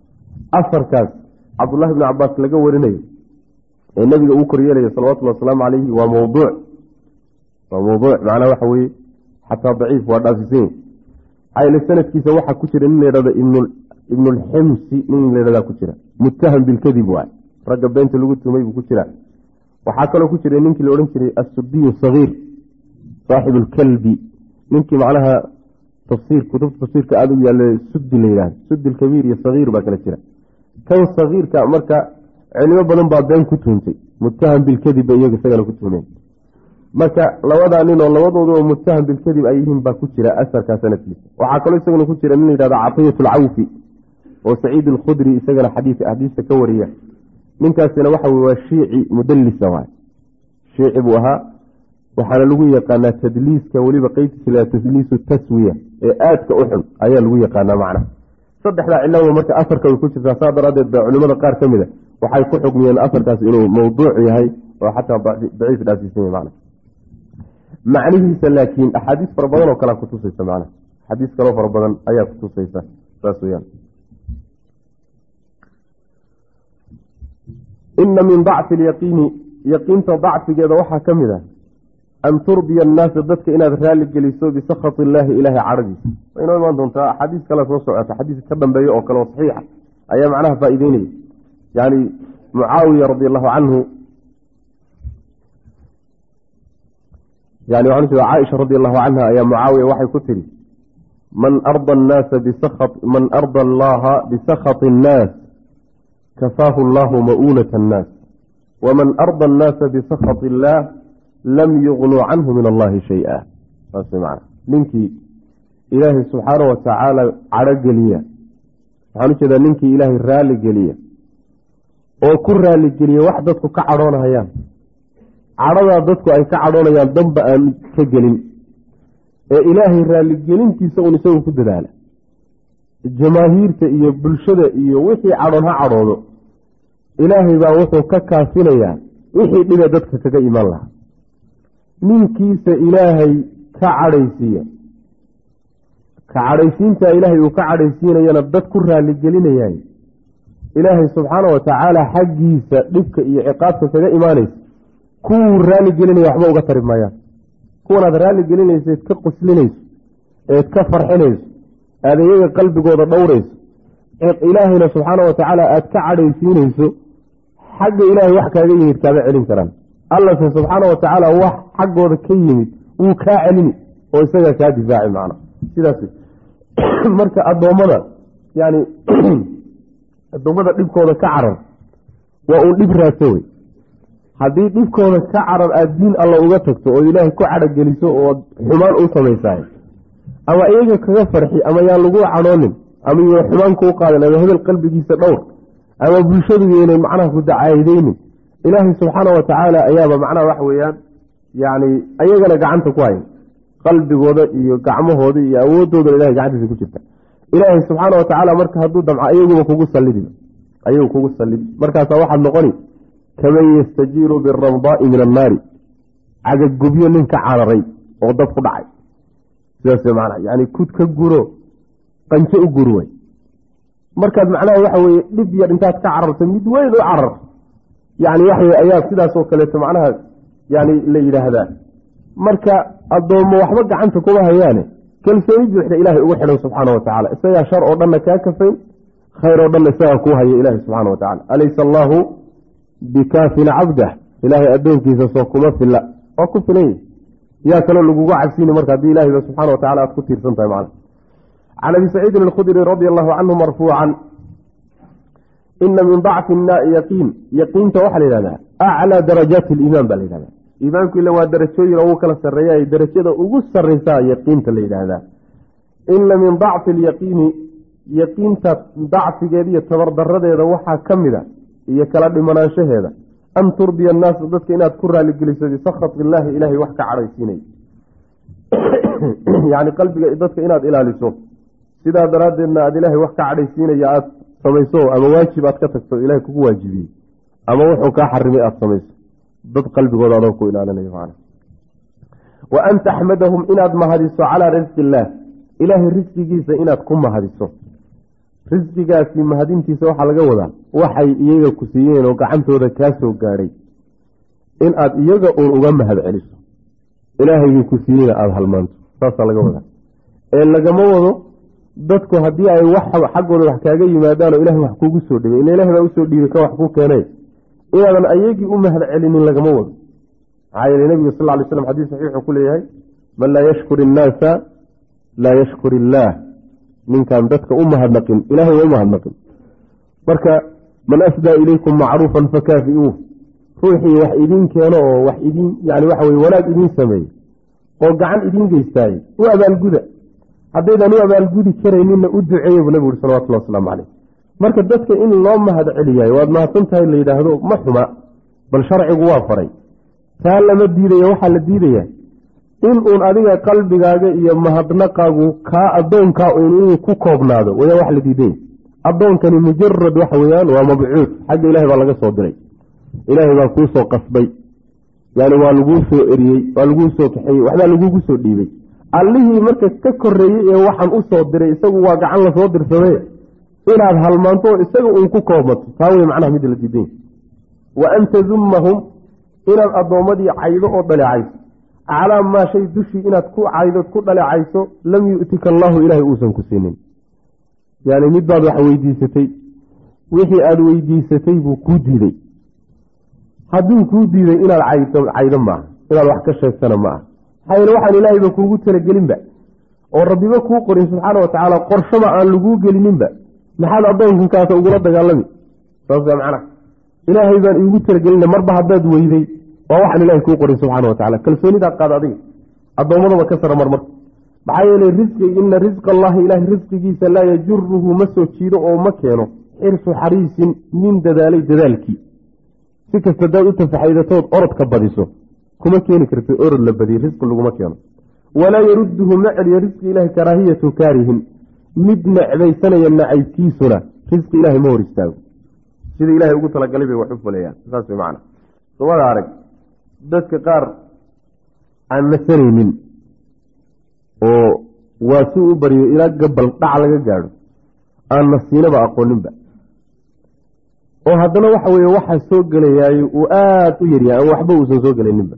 afarkaas cabdullahi bni cabaas laga warinayo ee nabiga uu koryeelaya salawatullahi wasalaamu calayhi waa mawduuc waa mawduuc macnaa waxa weeye xataa daciif waa dhaafisany xayla sanadkiisa waxaa ku jira nin la yidhahdo ibnulximsi nin la yidhahdaa ku jira muttaham bilkadib waay ragga beenta lagu tumay buu ku jiraa waxaa kaloo ku jiray ninkii la odhan jiray assudiyu sagiir saaxibu lkalbi ninkii macnaha tafsiir kutubta tafsiirka aada u yaalla sudi la yidhahdo sudi lkabiir iyo sagiir baa kala jira kan sagiirka marka cilimo badan baa been ku tuuntay muttaham bilkadib ba iyaga isagana ku tuumeen marka labadaa nin oo labadooda oo muttaham bilkadib ay yihiin baa ku jira asarkaa sanadkiisa waxaa kaloo isagana ku jira nin la yidhahdo catiyat alcawfi oo saciid alkhudri isagana xadiis axaadiista ka wariya ninkaasina waxa wey waa shiici mudallisa waay shiici buu ahaa waxaana lagu yaqaanaa tadliiska weliba qeybtiisa la tadliisu taswiya ee aadka u xun ayaa lagu yaqaanaa macnaha saddexdaa cilaba marka asarka way ku jirtaa saa daraaddeed ba culimada qaar ka mid a waxay ku xugmiyeen asarkaas inuu mawduuc yahay oo xataa daciif dhaafsiisan yahy macna macnihiisa laakiin axaadiis fara badan oo kalea kutusaysa macnaha axaadiis kaloo fara badan ayaa kutusaysa saas weyaan ina min dacfi alyaqiini yaqiinta dacfigeeda waxaa ka mid ah an turdiya annaasa dadka inaad raali geliso bisakhat illaahi ilaahay cadhadiisa way inoo imaan doontaa axaadiis kale soo socota xadiis ka dambeeya oo kale oo saxiixa ayaa macnaha faa-iideynaya yani mucaawiya radi allahu canhu yani waxaan jeeda caaisha radi allahu canha ayaa mucaawiya waxay ku tiri man arda annaasa bisakhat man arda allaha bisakhati annaas kafaahu allahu ma'uunata annaas waman arda annaasa bisakhat illaah lam yugnuu canhu min allahi shay-a saas man ninkii ilaahay subxaana wa tacaala cadho geliya waxaan u jeedaa ninkii ilaahay raali geliya oo ku raaligeliya wax dadku ka cadhoonahayaan cadhadaa dadku ay ka cadhoonayaan danba aan ka gelin ee ilaahay raaligelintiisa uun isagu ku dadaala jamaahiirta iyo bulshada iyo wixii cadhoon ha cadhoodo ilaahay baa wuxuu ka kaafinayaa wixii dhibe dadka kaga imaan lahaa ninkiisa ilaahay ka cadhaysiiya ka cadhaysiintaa ilaahay uu ka cadhaysiinayana dad ku raaligelinayay ilaahay subxaana wa tacaala xaggiisa dhibka iyo ciqaabka kaga imaanaysa kuwuu raaligelinaya waxba uga tari maayaan kuwanaad raaligelinayso eed ka quslinayso eed ka farxinayso aad iyaga qalbigooda dhowrayso ilaahayna subxaana wa tacaala aad ka cadhaysiinayso xagga ilaahay wax kaaga yimid kaama celin karaan allase subxaana wa tacaala wax xaggooda ka yimid wuu kaa celini oo isagaa kaa difaaci macna sidaas marka addoommada yani addoommada dhibkooda ka carar waa uun dhib raadso wey haddii dhibkooda ka carar aada diin alla uga tagto oo ilaahay ku cadhogeliso oo xumaan u samaysaay ama iyaga kaga farxi ama yaan lagu cadhoonin ama iyo xumaan kuu qaadan ama hebel qalbigiisa dhowr ama bulshadu yeynay macnaha ku dacaydeynin ilaahay subxaana wa tacaala ayaaba macnaha wax weeyaan yani ayagana gacanta ku hayn qalbigooda iyo gacmahooda iyo awoodooda ilahay gacantiisa ku jirta ilaahay subxaana wa tacaala marka hadduu damco ayaguba kugu sallidi ayagu kugu sallidi markaasaa waxaad noqoni kaman yastajiiru biramdaai min annaari cagagubyo nin ka cararay oo dad ku dhacay sidaas macnaha yani kud ka guro qanjo u guri way markaad macnaha waxa weye dhib yar intaad ka cararto mid weyn u cararto yani waxawey ayaa sidaasoo kaleeto macnaha yani la yidhaahdaa marka addoommo waxba gacanta kuma hayaane kalsooni buuxda ilaahay ugu xidhan subxaana wa tacala isagaa shar oo dhanna kaa kafayn khayr oo dhanna isagaa kuu haya ilaahay subxaana wa tacala alaysa allaahu bikaafin cabdah ilaahay addoonkiisa soo kuma filla waa ku filan yahi yaa kaloo lagugu cabsiini marka haddii ilahayba subxana wa tacala aad ku tiirsan tahay macna can abi saciidin alkhudri radi allahu canhu marfuucan ina min dacfi yaqiin yaqiinta waxaa la yihahdaa aclaa darajaati aliimaan baa la yihahdaa iimaanku ila waa darajooyin oo ugu kala sarreeya darajada ugu sarreysaa yaqiinta la yidhaahdaa ina min dacfi alyaqiini yaqiinta dacfigeeda iyo tabardaradeeda waxaa ka mid a iyo kala dhimanaanshaheeda an turdiya annaasa dadka inaad ku raaligeliso bisakhat illaahi ilaahay wax ka cadhaysiinay yani qalbiga dadka inaad ilaaliso sidaa daraaddeedna aada ilaahay wax ka cadhaysiinaya aada samayso ama waajib aad ka tagto ilaahay kugu waajibiyey ama wuxuu kaa xarimay aada samayso dad qalbigooda adoo ku ilaalinayo macna wa an taxmadahum inaad mahadiso calaa risqi illaah ilaahay risqigiisa inaad ku mahadiso risqigaasi mahadintiisa waxaa laga wadaa waxay iyaga ku siiyeen oo gacantooda kaa soo gaadhay in aad iyaga uun uga mahad celiso ilaahaygi ku siiyeyna aada halmaanto saasaa laga wadaa ee lagama wado dadku haddii ay wax xaggooda wax kaaga yimaadaan oo ilahay wax kuugu soo dhibay ila ilahay baa usoo dhiibay ka wax kuu keenay inaadan ayagii u mahad celinin lagama wado maxaa yeele nebiga sal ly slam xadiis saxiix wuxuu ku leeyahay man laa yashkur innaasa laa yashkur illaah ninkaan dadka u mahadnaqin ilahay waa u mahadnaqin marka man asdaa ilaykum macruufan fakaafi'uuh ruuxii wax idiin keeno oo wax idiin yani waxa weye wanaag idiin sameeye oo gacan idiin geystaaye u abaalguda haddaydan u abaalgudi karayninna u duceeya buu nabigu uri salawatullah wasalaamu caleyh marka dadka in loo mahad celiyayo waad mahadsan tahay la yidhaahdo ma xuma bal sharcigu waa faray taa lama diidaya waxaa la diidaya in uun adiga qalbigaaga iyo mahadnaqaagu kaa addoonkaa uun inuu ku koobnaado waya wax la diidaya addoonkani mujarad waxa weeyaan waa mabcuud xagga ilahay baa laga soo diray ilaahay baa kuu soo qasbay yani waa laguu soo eriyey waa laguu soo kaxeeyey waxbaa lagugu soo dhiibay allihii marka ka koreeyey ee waxaan u soo diray isagu waa gacan lasoo dirsadee inaad halmaanto oo isaga uun ku koobmato taa wey macnaha mid la diiday wa an tadummahum inaad addoommadii caydo oo dhaleecayso calaa maa shay dushii inaad ku caydood ku dhaleecayso lam yu'tika allaahu ilaahay uusan ku siinin yani mid baad wax weydiisatay wixii aada weydiisatay buu kuu diiday hadduu kuu diiday inaad caydo caydo maaha inaad wax ka sheegtana ma aha maxaa yeele waxaan ilaahayba kuugu talagelinba oo rabbiba kuu qorin subxaana wa tacaala qorshaba aan laguu gelininba maxaad addoonkankaasa ugula dagaalami saas macnaha ilaahay baan iigu talagelinna marba haddaad weyday waa waxaan ilahay kuu qorin subxaana wa tacala kalsoonidaa qaad adiga addoommadaba ka sara mar marka maxaa yeele risqi ina risqa allahi ilaahay risqigiisa laa yajuruhu ma soo jiido oo ma keeno xirsu xariisin nin dadaalay dadaalkii si kasta hadaad u tafaxaydatood orodka badiso kuma keeni karta orod la badiyey risqi laguma keeno walaa yarudduhu ma celiyo risqi ilahi karaahiyatu kaarihin mid necbaysanaya nacaybkiisuna risqi ilahay ma hor istaago sida ilahay ugu talagalay bay wax u fulayaan saas way macana sumada arag dadka qaar aan masanaynin oo waa si u baryo ilaa gabal dhac laga gaadho aan nasiinaba aqooninba oo haddana waxa weeye waxaa soo gelayaayo uu aada u yaryahay ama waxba uusan soo gelayninba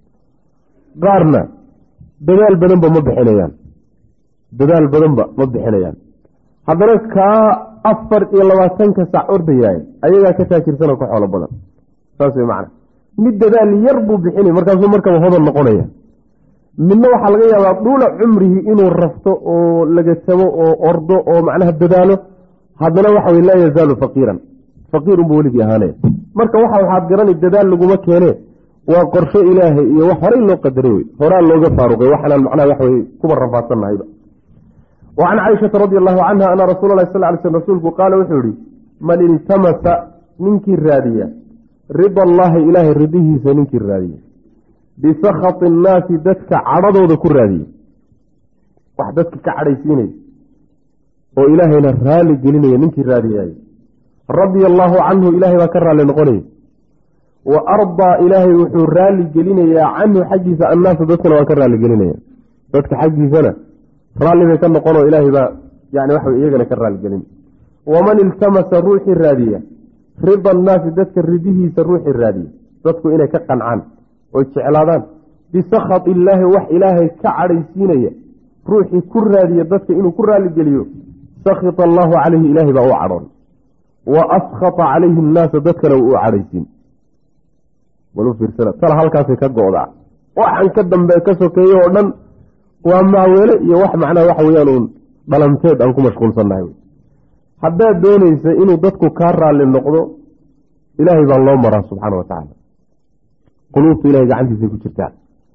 qaarna dadaal badanba ma bixinayaan dadaal badanba ma bixinayaan haddana kaa afar iyo labaatanka sac ordayaay ayagaa ka taajirsanoo ka xoolo badan saas way macana mid dadaal yar buu bixinay markaasuu markaba hodan noqonaya midna waxaa laga yaabaa dhuula cumrihi inuu rafto oo lagatamo oo ordo oo macnaha dadaalo haddana waxa wey laa yazaalu faqiiran faqiirunbuu weligii ahaanaya marka waxa waxaad garani dadaal laguma keene waa qorsho ilaahay iyo wax horay loo qadaray wey horaa looga faaruqay waxaanaan macnaha wax wey kuba rafaadsanahayba wa can caaishata radi allahu canha ana rasuula lahi sal ly slm rasuulku qaala wuxuu yihi man iltamasa ninkii raadiya rida allaahi ilaahay ridihiisa ninkii raadiya bisakhati innaasi dadka cadhadooda ku raadiya wax dadka ka cadhaysiinaya oo ilaahayna raalli gelinaya ninkii raadiyaayo radia allaahu canhu ilaahay baa ka raalli noqonaya wa ardaa ilaahay wuxuu raalli gelinayaa canhu xaggiisa annaasa dadkana waa ka raalli gelinaya dadka xaggiisana raalli bay ka noqonoo ilaahay baa yani waxa iyagana ka raalli gelin waman iltamasa ruuxii raadiya rida annaasi dadka ridihiisa ruuxii raadiya dadku inay ka qancaan oy jeclaadaan bisakhati illaahi wax ilaahay ka cadhaysiinaya ruuxii ku raadiya dadka inuu ku raalli geliyo sakhita allaahu calayhi ilaahay baa u cadhoon wa askhata calayhi annaasa dadkana uu u cadhaysiin walu fiirsana tala halkaasay ka go-daa waxaan ka dambe ka sokeeye oo dhan waa maaweele iyo wax macnaha waxa weyaan uun dhalanteed aan ku mashquulsannahay haddaad doonaysa inuu dadku kaa raalli noqdo ilaahay baa loo maraa subxaana wa tacaala quluubta ilahay gacantiisay ku jirtaa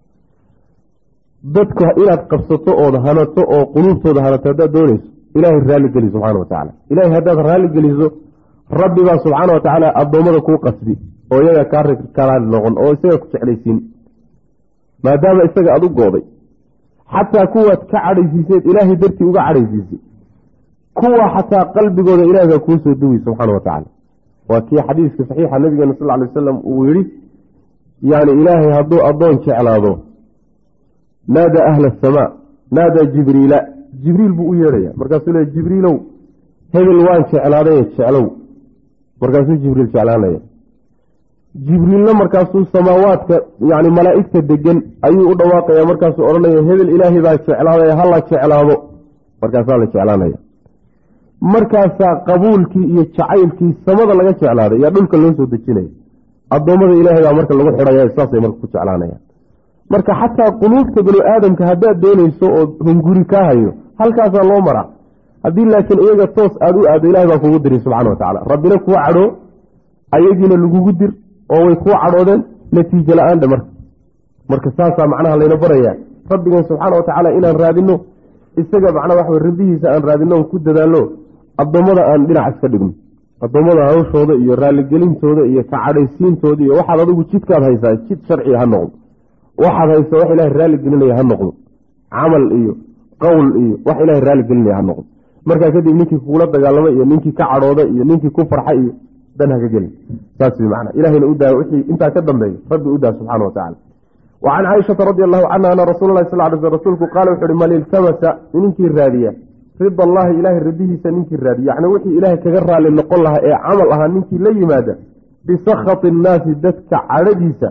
dadku inaad qabsato ood hanato oo quluubtooda hanato haddaad doonayso ilaahay raalli geli subxaana wa tacaala ilaahay haddaad raalli geliso rabbi baa subxaana wa tacaala addoommada kuu qasbi oo iyaga kaa raalli noqon oo isaga ku jeclaysiin maadaama isaga aad u gooday xataa kuwaad ka cadhaysiiseed ilaahay dartii uga cadhaysiisay kuwa xataa qalbigooda ilahay baa kuu soo duway subxaana wa tacaala waa kii xadiiska saxiixa nabigeena sal ly wasalam uu yihi yani ilaahay hadduu addoon jeclaado naada ahla asamaa naada jibriila jibriil buu u yeedhaya markaasuu le jibriilow hebel waan jeclaaday jeclow markaasuu jibriil jeclaanaya jibriilna markaasuu samaawaadka yani malaa'igta degan ayuu u dhawaaqaya markaasuu odhanaya hebel ilaahay baa jeclaadaya hala jeclaado markaasaa la jeclaanaya markaasaa qabuulkii iyo jacaylkii samada laga jeclaaday yaa dhulka loo soo dejinaya addoommada ilaahay baa marka lagu xidhaya saasay marka ku jeclaanayaan marka xataa quluubta banu aadamka haddaad doonayso oo hunguri kaa hayo halkaasaa loo maraa haddii laakiin iyaga toos aada u aado ilahay baa kugu diri subxana wa tacala rabbina kuwa cadhoo ayagiina lagugu dir oo way kuu cadhoodeen natiijo la-aandha marka marka saasaa macnaha layna barayaa rabbigan subxaana wa tacaala inaan raadino isaga macnaa waxa ridihiisa aan raadino on ku dadaalno addoommada aan dhinac iska dhigno addoommada hawshooda iyo raalligelintooda iyo ka cadhaysiintooda iyo waxaad adigu jidkaad haysaa jid sharciga ha noqdo waxaad haysa wax ilaahay raalligelinaya ha noqdo camal iyo qowl iyo wax ilaahay raalligelinaya ha noqdo markaa kadib ninkii kugula dagaalamay iyo ninkii ka cadhooda iyo ninkii ku farxay iyo dan haka gelin saas wey macnaa ilahayna u daa wixii intaa ka dambeeya rabbi u daa subxana wa tacala wa can caaishata radi allahu canha ana rasuula lahi sal ly sl rasuulku qaala wuxu uhi man iltamasa ninkii raadiya rida allahi ilaahay radihiisa ninkii raadiya yacni wixii ilaahay kaga raali noqon lahaa ee camal ahaa ninkii la yimaada bisakhati innaasi dadka cadhadiisa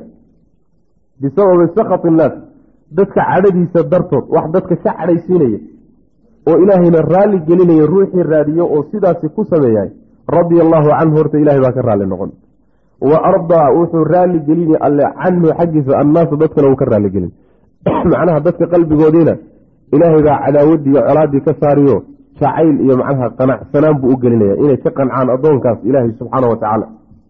bisababi sakhati innaas dadka cadhadiisa dartood wax dadka ka cadhaysiinaya oo ilaahayna raalli gelinaya ruuxii raadiyo oo sidaasi ku sameeyahay radia allaahu canhu horta ilahay baa ka raalli noqon wa ardaa wuxuu raalli gelini alle canhu xaggiisa annaasa dadkana uu ka raalli gelin macnaha dadka qalbigoodiina ilaahay baa cadaawaddii iyo colaaddii ka saariyo jacayl iyo macnaha qanacsanaan buu u gelinaya inay ka qancaan addoonkaas ilaahay subxaana wa tacaala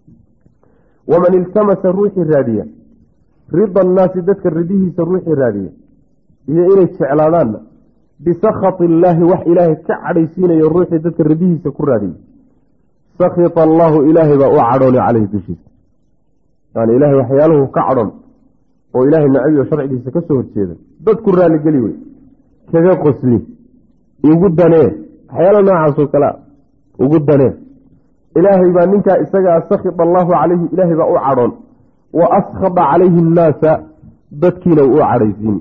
waman iltamasa ruuxii raadiya rida annaasi dadka ridihiisa ruuxii raadiya iyo inay jeclaadaanna bisakhati illaahi wax ilaahay ka cadhaysiinayo ruuxii dadka ridihiisa ku raadiya sakita allaahu ilaahay baa u cadhoonay caleyhi dushiisa yani ilaahay waxyaaluhu ka cadhon oo ilaahay nacabiyo sharcigiisa ka soo horjeeda dadku raalligeli wey kaga qosli ugu danee waxyaala noocaasoo kalea ugu danee ilaahay baa ninkaa isagaa sakita allaahu calayhi ilaahay baa u cadhoon wa askhada calayhi annaasa dadkiina uu u cadhaysiini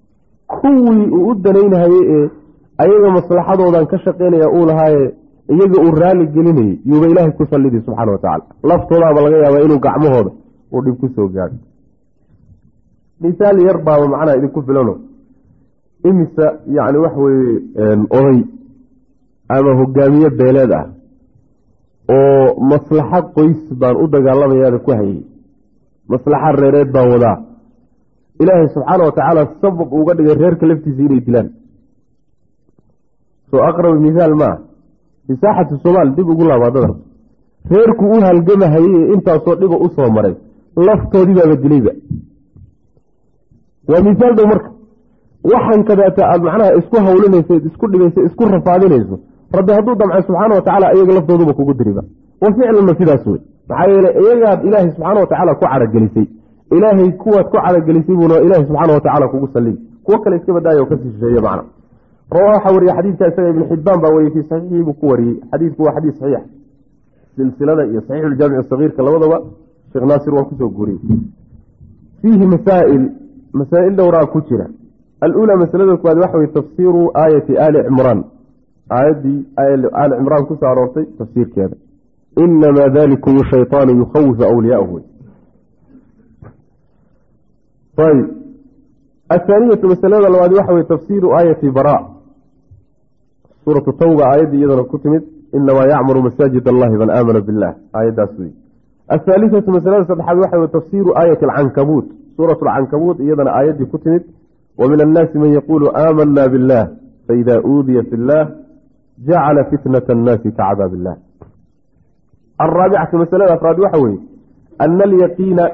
kuwii uu u danaynahayey ee ayaga maslaxadoodan ka shaqaynaya uu lahaaye iyaga uu raalli gelinayay yuuba ilaahay ku sallidi subxaana wa tacala laftoodaaba laga yaabaa inuu gacmahooda uu dhib ku soo gaadho misaal yar baaba macnaha idinku filano imisa yacni wax weeye oday ama hogaamiye beeleed ah oo maslaxa qoys baan u dagaalamayaada ku hayay maslaxa reereed baan wadaa ilaahay subxaana wa tacaala sabab uga dhigay reerka laftiisa inay dilaan soo aqrab mihaal maa fi saaxati somaal dib ugu laabaadada reerku u halgamahayey ee intaasoo dhiba u soo maray laftoodii baaba dilayba waa misaal dhow marka waxaan kadaata aada macnaha isku hawlinayso isku dhibayso isku rafaadinayso rabbi hadduu damcay subxaana wa tacaala iyaga laftooduba kugu diriba wa ficlanna sidaas wey maxaa yeele iyagaad ilaahay subxaana wa tacaala ku cadhogelisay ilaahay kuwaad ku cadhogelisay buuna ilaahay subxaana wa tacaala kugu sallin kuwo kale iska badaayo oo kasii shisheeye macna rawa waxaa wariyey xadiidka isaga ibnu xibbaan baa wariyey fii saxiixii buu ku wariyey xadiidku waa xadiis saxiix silsilada iyo saxiixuljaamici sagiirka labadaba sheekh naasir waa kusoo guuriyey fiihi masaa'il masaa'il dhowraa ku jira aluulaa masalada koowaad waxa weye tafsiiru aayati aali cimraan aayaddii aali cimraan kusoo aroortay tafsiirkeeda inamaa dalikum shayطaanu yukhawifu awliyaa'ahu ayb athaaniyatu masalada labaad waxa weye tafsiiru aayati bara suuratu tawba aayaddii iyadana ku timid inamaa yacmuru masaajid allahi man aamana billah aayaddaas wey athaalithatu masalada saddexaad waxa weye tafsiiru aayati alcankabuut suuratu alcankabuut iyadana aayaddii ku timid wa min annaasi man yaquulu aamana billah faida uudiya fi llah jacala fitnata annaasi kacadaab illah alraabicatu masalada afraad waxa weeye ana alyaqiina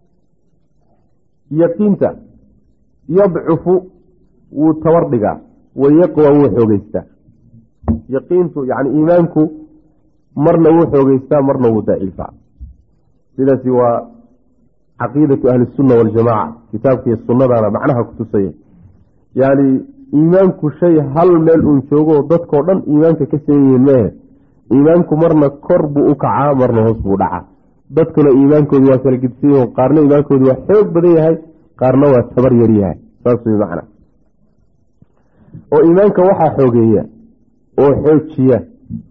yaqiinta yadcufu wuu tabar dhigaa wayaqwa wuu xoogeystaa yaqiintu yani iimaanku marna wuu xoogeystaa marna wuu daciifaa sidaasi waa caqiidatu ahli sunna waljamaca kitaabkiiyo sunnadaana macnaha ku tusaya yani iimaanku shay hal meel uun joogo dadkao dhan iimaanka ka seegan yihiin meehe iimaanku marna kor buu u kacaa marna hoos buu dhacaa dadkuna iimaankoodu waa kala gedsiyo qaarna iimaankoodu waa xoog badan yahay qaarna waa tabar yar yahay saas way macna oo iimaanka waxaa xoogeeya oo xoojiya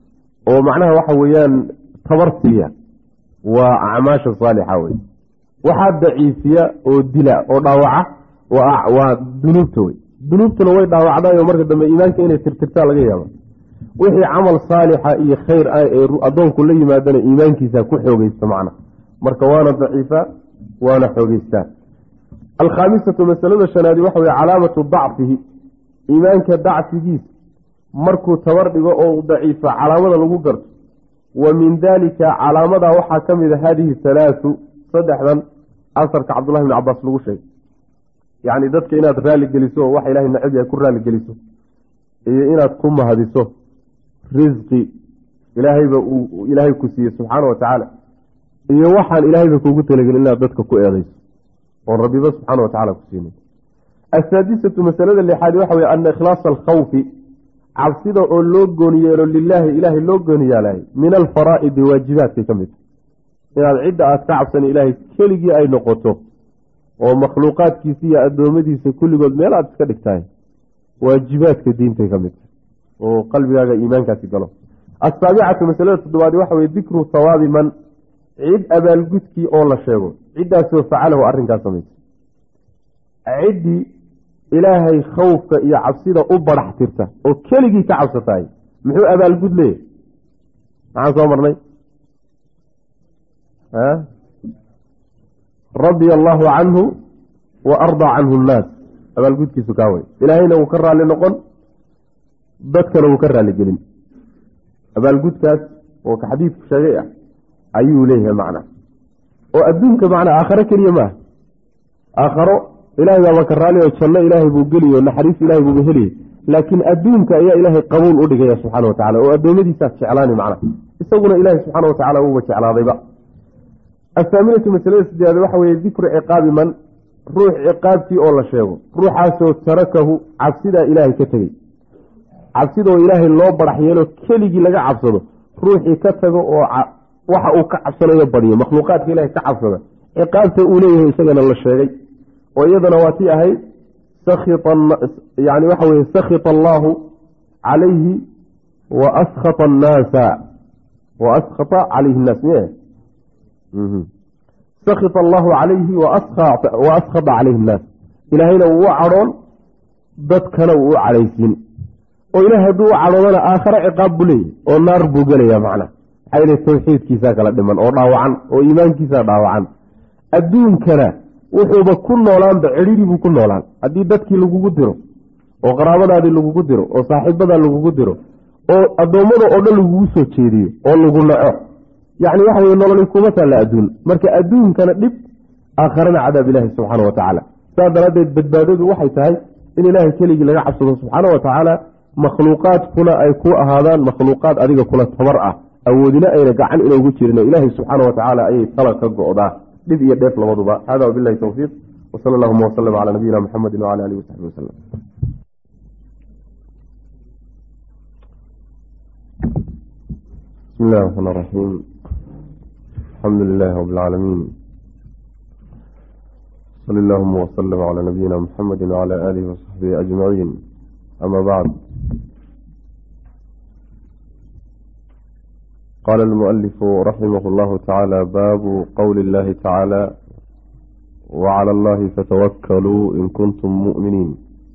oo macnaha waxa weeyaan tabarsiya waa acmaasha saalixa wey. waxaa daciifiya oo dila oo dhaawaca waa dunuubta wey. dunuubtuna way dhaawacdayo marka dambe iimaanka inay tirtirtaa laga yaaba. wixii camal saalixa iyo khayr ah ee addoonku la yimaadana iimaankiisa ku xoogeysta macna marka waana daciifa waana xoogeystaa. alkhaamisatu masalada shanaadi waxa weye calaamatu dacfihi iimaanka dacfigiisa markuu tabar dhigo oo daciifa calaamada lagu garto. wa min daalika calaamadaa waxaa ka mid a haadihi halaasu saddexdan asarka cabdullahi bni cabaas lagu sheegay yacni dadka inaad raali geliso oo waxa ilahay nacab yahay ku raali geliso iyo inaad ku mahadiso risqi ilaahayba uu ilaahay ku siiyey subxaana wa tacaala iyo waxaan ilaahayba kuugu talagelin inaad dadka ku eedayso oon rabbiba subxaana wa tacala ku siinay. asaadisatu masalada lixaad waxa weye ana ikhlaasa alkhawfi cabsida oo loo gooni yeelo lilaahi ilaahay loo gooni yaalahay min alfaraa'idi waajibaadkay ka mid inaad cidda aad ka cabsana ilaahay keligii ay noqoto oo makhluuqaadkiisa iyo addoommadiisa kulligood meel aad iska dhigtahay waajibaadka diintay ka mid oo qalbigaaga iimaankaasi galo. asaabicatu masalada toddobaad waxa weye dikru hawaabi man cid abaalgudkii oo la sheego ciddaasoo facalahu arrinkaas samaysa. ciddii ilaahay khawfka iyo cabsida u barax tirta oo keligii ka cabsatahay muxuu abaalgud leeyahy maxaan soo marnay radia allaahu canhu wa ardaa canhu nnaas abaalgudkiisu kaa wey ilaahayna wuu ka raalli noqon dadkana wuu ka raalli gelin. abaalgudkaas oo ka xadiidku sheegay ah ayuu leeyahay macna oo adduunka macnaa aakharo keliya maaha. aakharo ilahay baaba ka raali oo janno ilaahay buu geliyo naxariis ilahay buuba heliyey laakiin adduunka ayaa ilaahay qabuul u dhigaya subxaana wa tacala oo addoommadiisaas jeclaani macna isaguna ilaahay subxaana wa tacala uuba jeclaadayba. athaaminatu masalada sideedaad waxa weeye dikru ciqaabi man ruux ciqaabtii oo la sheego ruuxaasoo tarakahu cabsidaa ilaahay ka tegey cabsidoo ilaahay loo barax yeelo keligii laga cabsado ruuxii ka tago oo waxa uu ka cabsanayo badiyo makhluuqaadka ilahay ka cabsada ciqaabta uu leeyahay isagana la sheegay oo iyadana waa tii ahayd yani waxa weye sakhita allaahu calayhi wa askhata annaasa wa askhata calayhi nnaas miye sakhita allaahu calayhi wa askhata calayhi nnaas ilaahayna wuu u cadhoon dadkana wuu u cadhaysiin oo ilahay hadduu u cadhoodana aakhare ciqaab buu leeyahy oo naar buu gelaya macna maxaa yele tawxiidkiisaa kala dhiman oo dhaawacan oo iimaankiisaa dhaawacan. adduunkana wuxuuba ku noolaanba cidhiri buu ku noolaan haddii dadkii lagugu diro oo qaraabadaadii lagugu diro oo saaxiibadaa lagugu diro oo addoommada oo dhan lagugu soo jeediyo oo lagu naco yacni waxa weye nololi kuma taalla adduun marka adduunkana dhib aakharana cadaab ilaahi subxaana wa tacaala. saas daraaddeed badbaadadu waxay tahay in ilaahay keligii laga cabsado subxaana wa tacaala makhluuqaadkuna ay ku ahaadaan makhluuqaad adiga kula tabar ah awoodina ayna gacan inoogu jirin oo ilaahay subxaana wa tacaala ayay tala ka go-daa dhib iyo dheef labaduba. hada wabilahi towfiiq wsala allahuma waslm calaa nabiyina muxamedi wcala alihi wasaxbi waslm. bismi illahi raxmaan raxiim alxamdu lilahi rabi lcaalamiin sali allahuma waslm calaa nabiyina muxamedi wcala aalihi wasaxbihi ajmaciin ama bacd. qaala almualifu raximah llahu tacaala baabu qowli illahi tacaala wacala allahi fatawakkaluu in kuntum mu'miniin.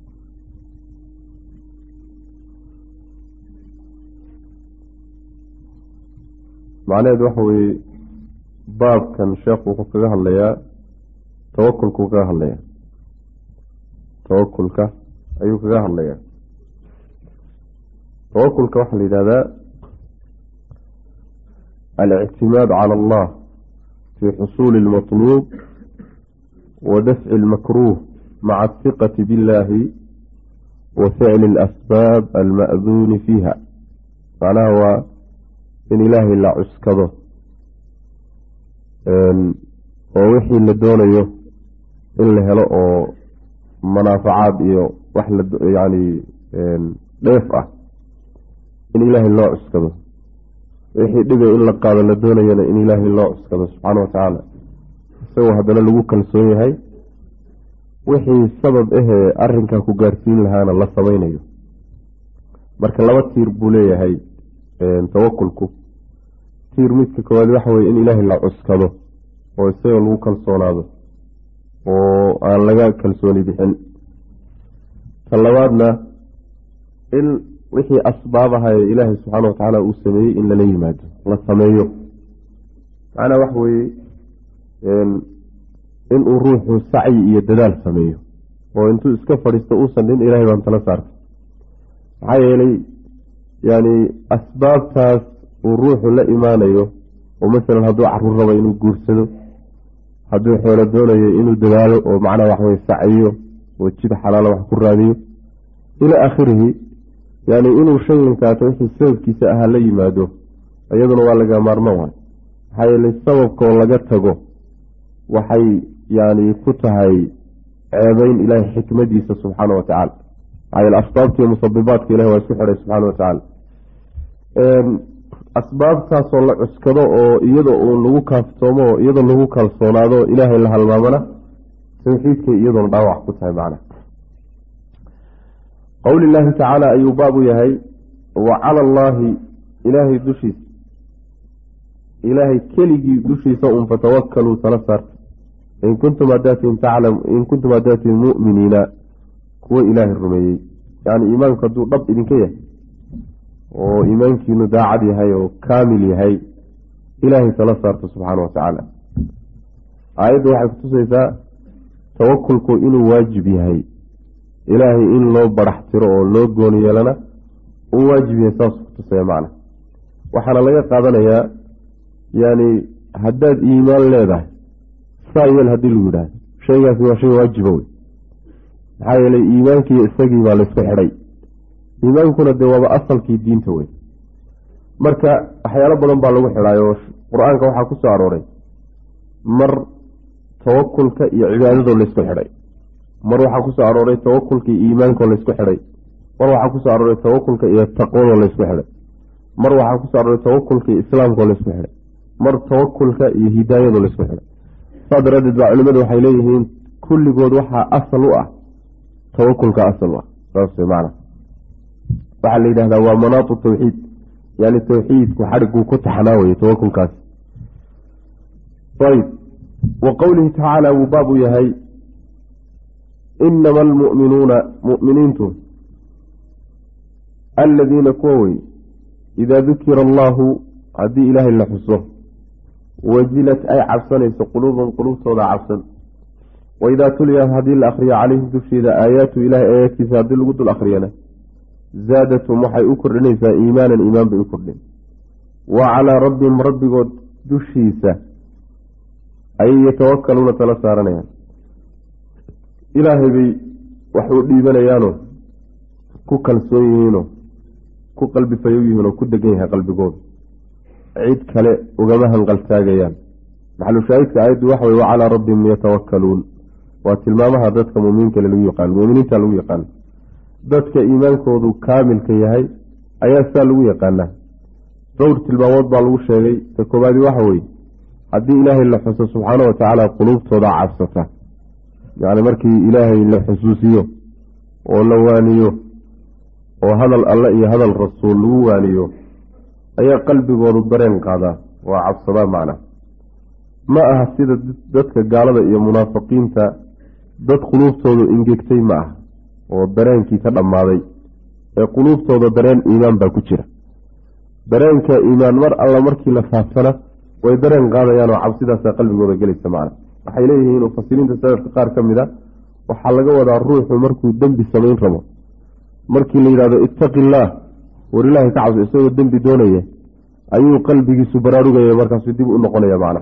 macnaheedu waxa weeye baabkan sheekhu wuxuu kaga hadlayaa tawakulkuu kaga hadlayaa tawakulka ayuu kaga hadlayaa. tawakulka waxaa la yidhahdaa alictimaad cala allah fi xusuuli اlmatluub wa dafci اlmakruuh maca athiqati biاllahi wa ficli اlasbaab alma'duuni fiiha. macnaha waa in ilaahay la cuskado oo wixii la doonayo in la helo oo manaafacaad iyo wax yani dheef ah in ilaahay loo cuskado wixii dhibay in la qaado la doonayana in ilaahay loo cuskado subxaana wa tacaala isagoo haddana lagu kalsoon yahay wixii sabab ahee arrinkaa ku gaarsiin lahaana la samaynayo. marka laba tiir buu leeyahay tawakulku tiir midka koowaad waxa weye in ilaahay la cuskado oo isagoo lagu kalsoonaado oo aan laga kalsooni bixin ta labaadna in wixii asbaabaha ee ilaahay subxaana watacaala uu sameeyey in lala yimaado la sameeyo macnaa waxa weeye inuu ruuxu sacyi iyo dadaal sameeyo oo intuu iska fadhiisto uusan dhin ilaahay baan tala saartay maxaa yeelay yani asbaabtaas uu ruuxu la imaanayo oo masalan hadduu caruur rabo inuu guursado, hadduu xoolo doonayo inuu dadaalo oo macnaha waxweye sacyiyo oo jid xalaala wax ku raadiyo ilaa aakhirihi, yani inuu shaygankaato wixii sababkiisa ahaa la yimaado iyaduna waa laga maarmaan waay. maxaa yeelay sababkoo laga tago waxay yani ku tahay ceebeyn ilaahay xikmadiisa subxaana wa tacaala. maxaa yeele asbaabtiiyo musabibaadka ilahi waa isku xidhay subxaana wa tacaala. asbaabtaasoo la cuskado oo iyadoo uu lagu kaaftoomo oo iyadoo lagu kalsoonaado oo ilaahay la halmaamana tawxiidkay iyadoona dhaawac ku tahay macna. qowli illaahi tacaala ayuu baabu yahay wa cala allaahi ilaahay dushiisa ilaahay keligii dushiisa un fatawakkaluu tala saarta in kuntum hadaatiin taclam in kuntum hadaatiin mu'miniina kuwa ilaahay rumeeyey. yani iimaanku hadduu dhab idinka yahay oo iimaankiinu daacad yahay oo kaamil yahay ilaahay tala saarta subxaana wa tacaala. aayadda waxay kutusaysaa tawakulku inuu waajib yahay, ilaahay in loo barax tiro oo loo gooni yeelana uu waajib yahay, saas kutusaya macna. waxaana laga qaadanayaa yani haddaad iimaan leedahay saa yeel haddii lagu yidhaahdo shaygaasi waa shay waajiba wey. maxaa yeelay iimaankii isagii baa laysku xidhay, iimaankuna dee waaba asalkii diinta wey. marka waxyaalo badan baa lagu xidhaayo qur-aanka waxaa ku soo arooray mar tawakulka iyo cibaadadoo laysku xidhay, mar waxaa kusoo arooray tawakulka iyo iimaankoo laysku xidhay, mar waxaa kusoo arooray tawakulka iyo taqwadoo laysku xidhay, mar waxaa kusoo arooray tawakulka iyo islaamkoo laysku xidhay, mar tawakulka iyo hidaayadoo laysku xidhay. saa daraaddeed baa culimadu waxay leeyihiin kulligood waxaa asal u ah tawakulka asal u ah. saas macna waxaa la yidhahdaa waa manaatu tawxiid, yani tawxiidku xadhiguu ku taxnaawaya tawakulkaasi. ayb wa qowlihi tacaala wuu baab u yahay inama almu'minuuna mu'miniintu aladiina kuwa wey idaa dukira allaahu haddii ilaahay la xuso wajilat ay cabsanayso quluubun quluubtooda cabsan, waidaa tuliyat haddii la akriyo calayhim dusheeda aayaatu ilahay aayaadkiisa haddii lagu dul akriyana zaadatum waxay u kordhinaysaa iimaanan iimaan bay u kordhin. wa calaa rabbihim rabbigood dushiisa ayay yatawakaluuna tala saaranayaan. ilaahay bay wax u dhiibanayaanoo ku kalsoon yihiinoo ku qalbi fayow yihiinoo ku degan yahay qalbigooda, cid kale ugama hanqaltaagayaan. maxalushaahidka aayaddu waxa wey wa calaa rabbihim yatawakkaluun, waa tilmaamaha dadka muminiinkale lagu yaqaano muminiinta lagu yaqaano. dadka iimaankoodu kaamilka yahay ayaa sidaa lagu yaqaanaa. dhowr tilmaamood baa lagu sheegay. ta koobaadi waxa weye haddii ilaahay la xuso subxaana wa tacaala quluubtooda cabsata, yani markii ilaahay la xusuusiyo oo la waaniyo oo hadal alle iyo hadal rasuul lagu waaniyo ayaa qalbigoodu dareen qaadaa, waa cabsadaa macna. ma aha sida dadka gaalada iyo munaafiqiinta dad quluubtoodu ingegtay ma aha oo dareenkii ka dhammaaday, ee quluubtooda dareen iimaan baa ku jira. dareenka iimaan mar alla markii la faafsana way dareen qaadayaan oo cabsidaasaa qalbigooda gelaysa macna. waxay leeyihiin mufasiriinta salafka qaar ka mid a waxaa laga wadaa ruuxu markuu dembi samayn rabo, markii la yidhahdo ittaqi illaah war ilaahay ka cabso isagoo dembi doonaya ayuu qalbigiisu baraarugaya, markaasuu dib u noqonaya macna.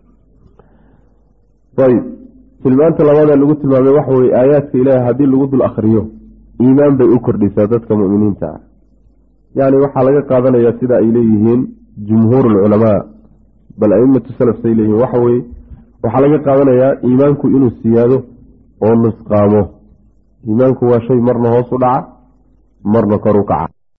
ayb tilmaanta labaadee lagu tilmaamay waxa weye aayaadka ilaahay haddii lagu dul akhriyo iimaan bay u kordhisaa dadka mu'miniinta ah. yani waxaa laga qaadanayaa sida ay leeyihiin jumhuur alculamaa, bal aimatu salaf say leeyihiin waxa weye waxaa laga qaadanayaa iimaanku inuu siyaado oo nusqaamo. iimaanku waa shay marna hoos u dhaca marna kor u kaca.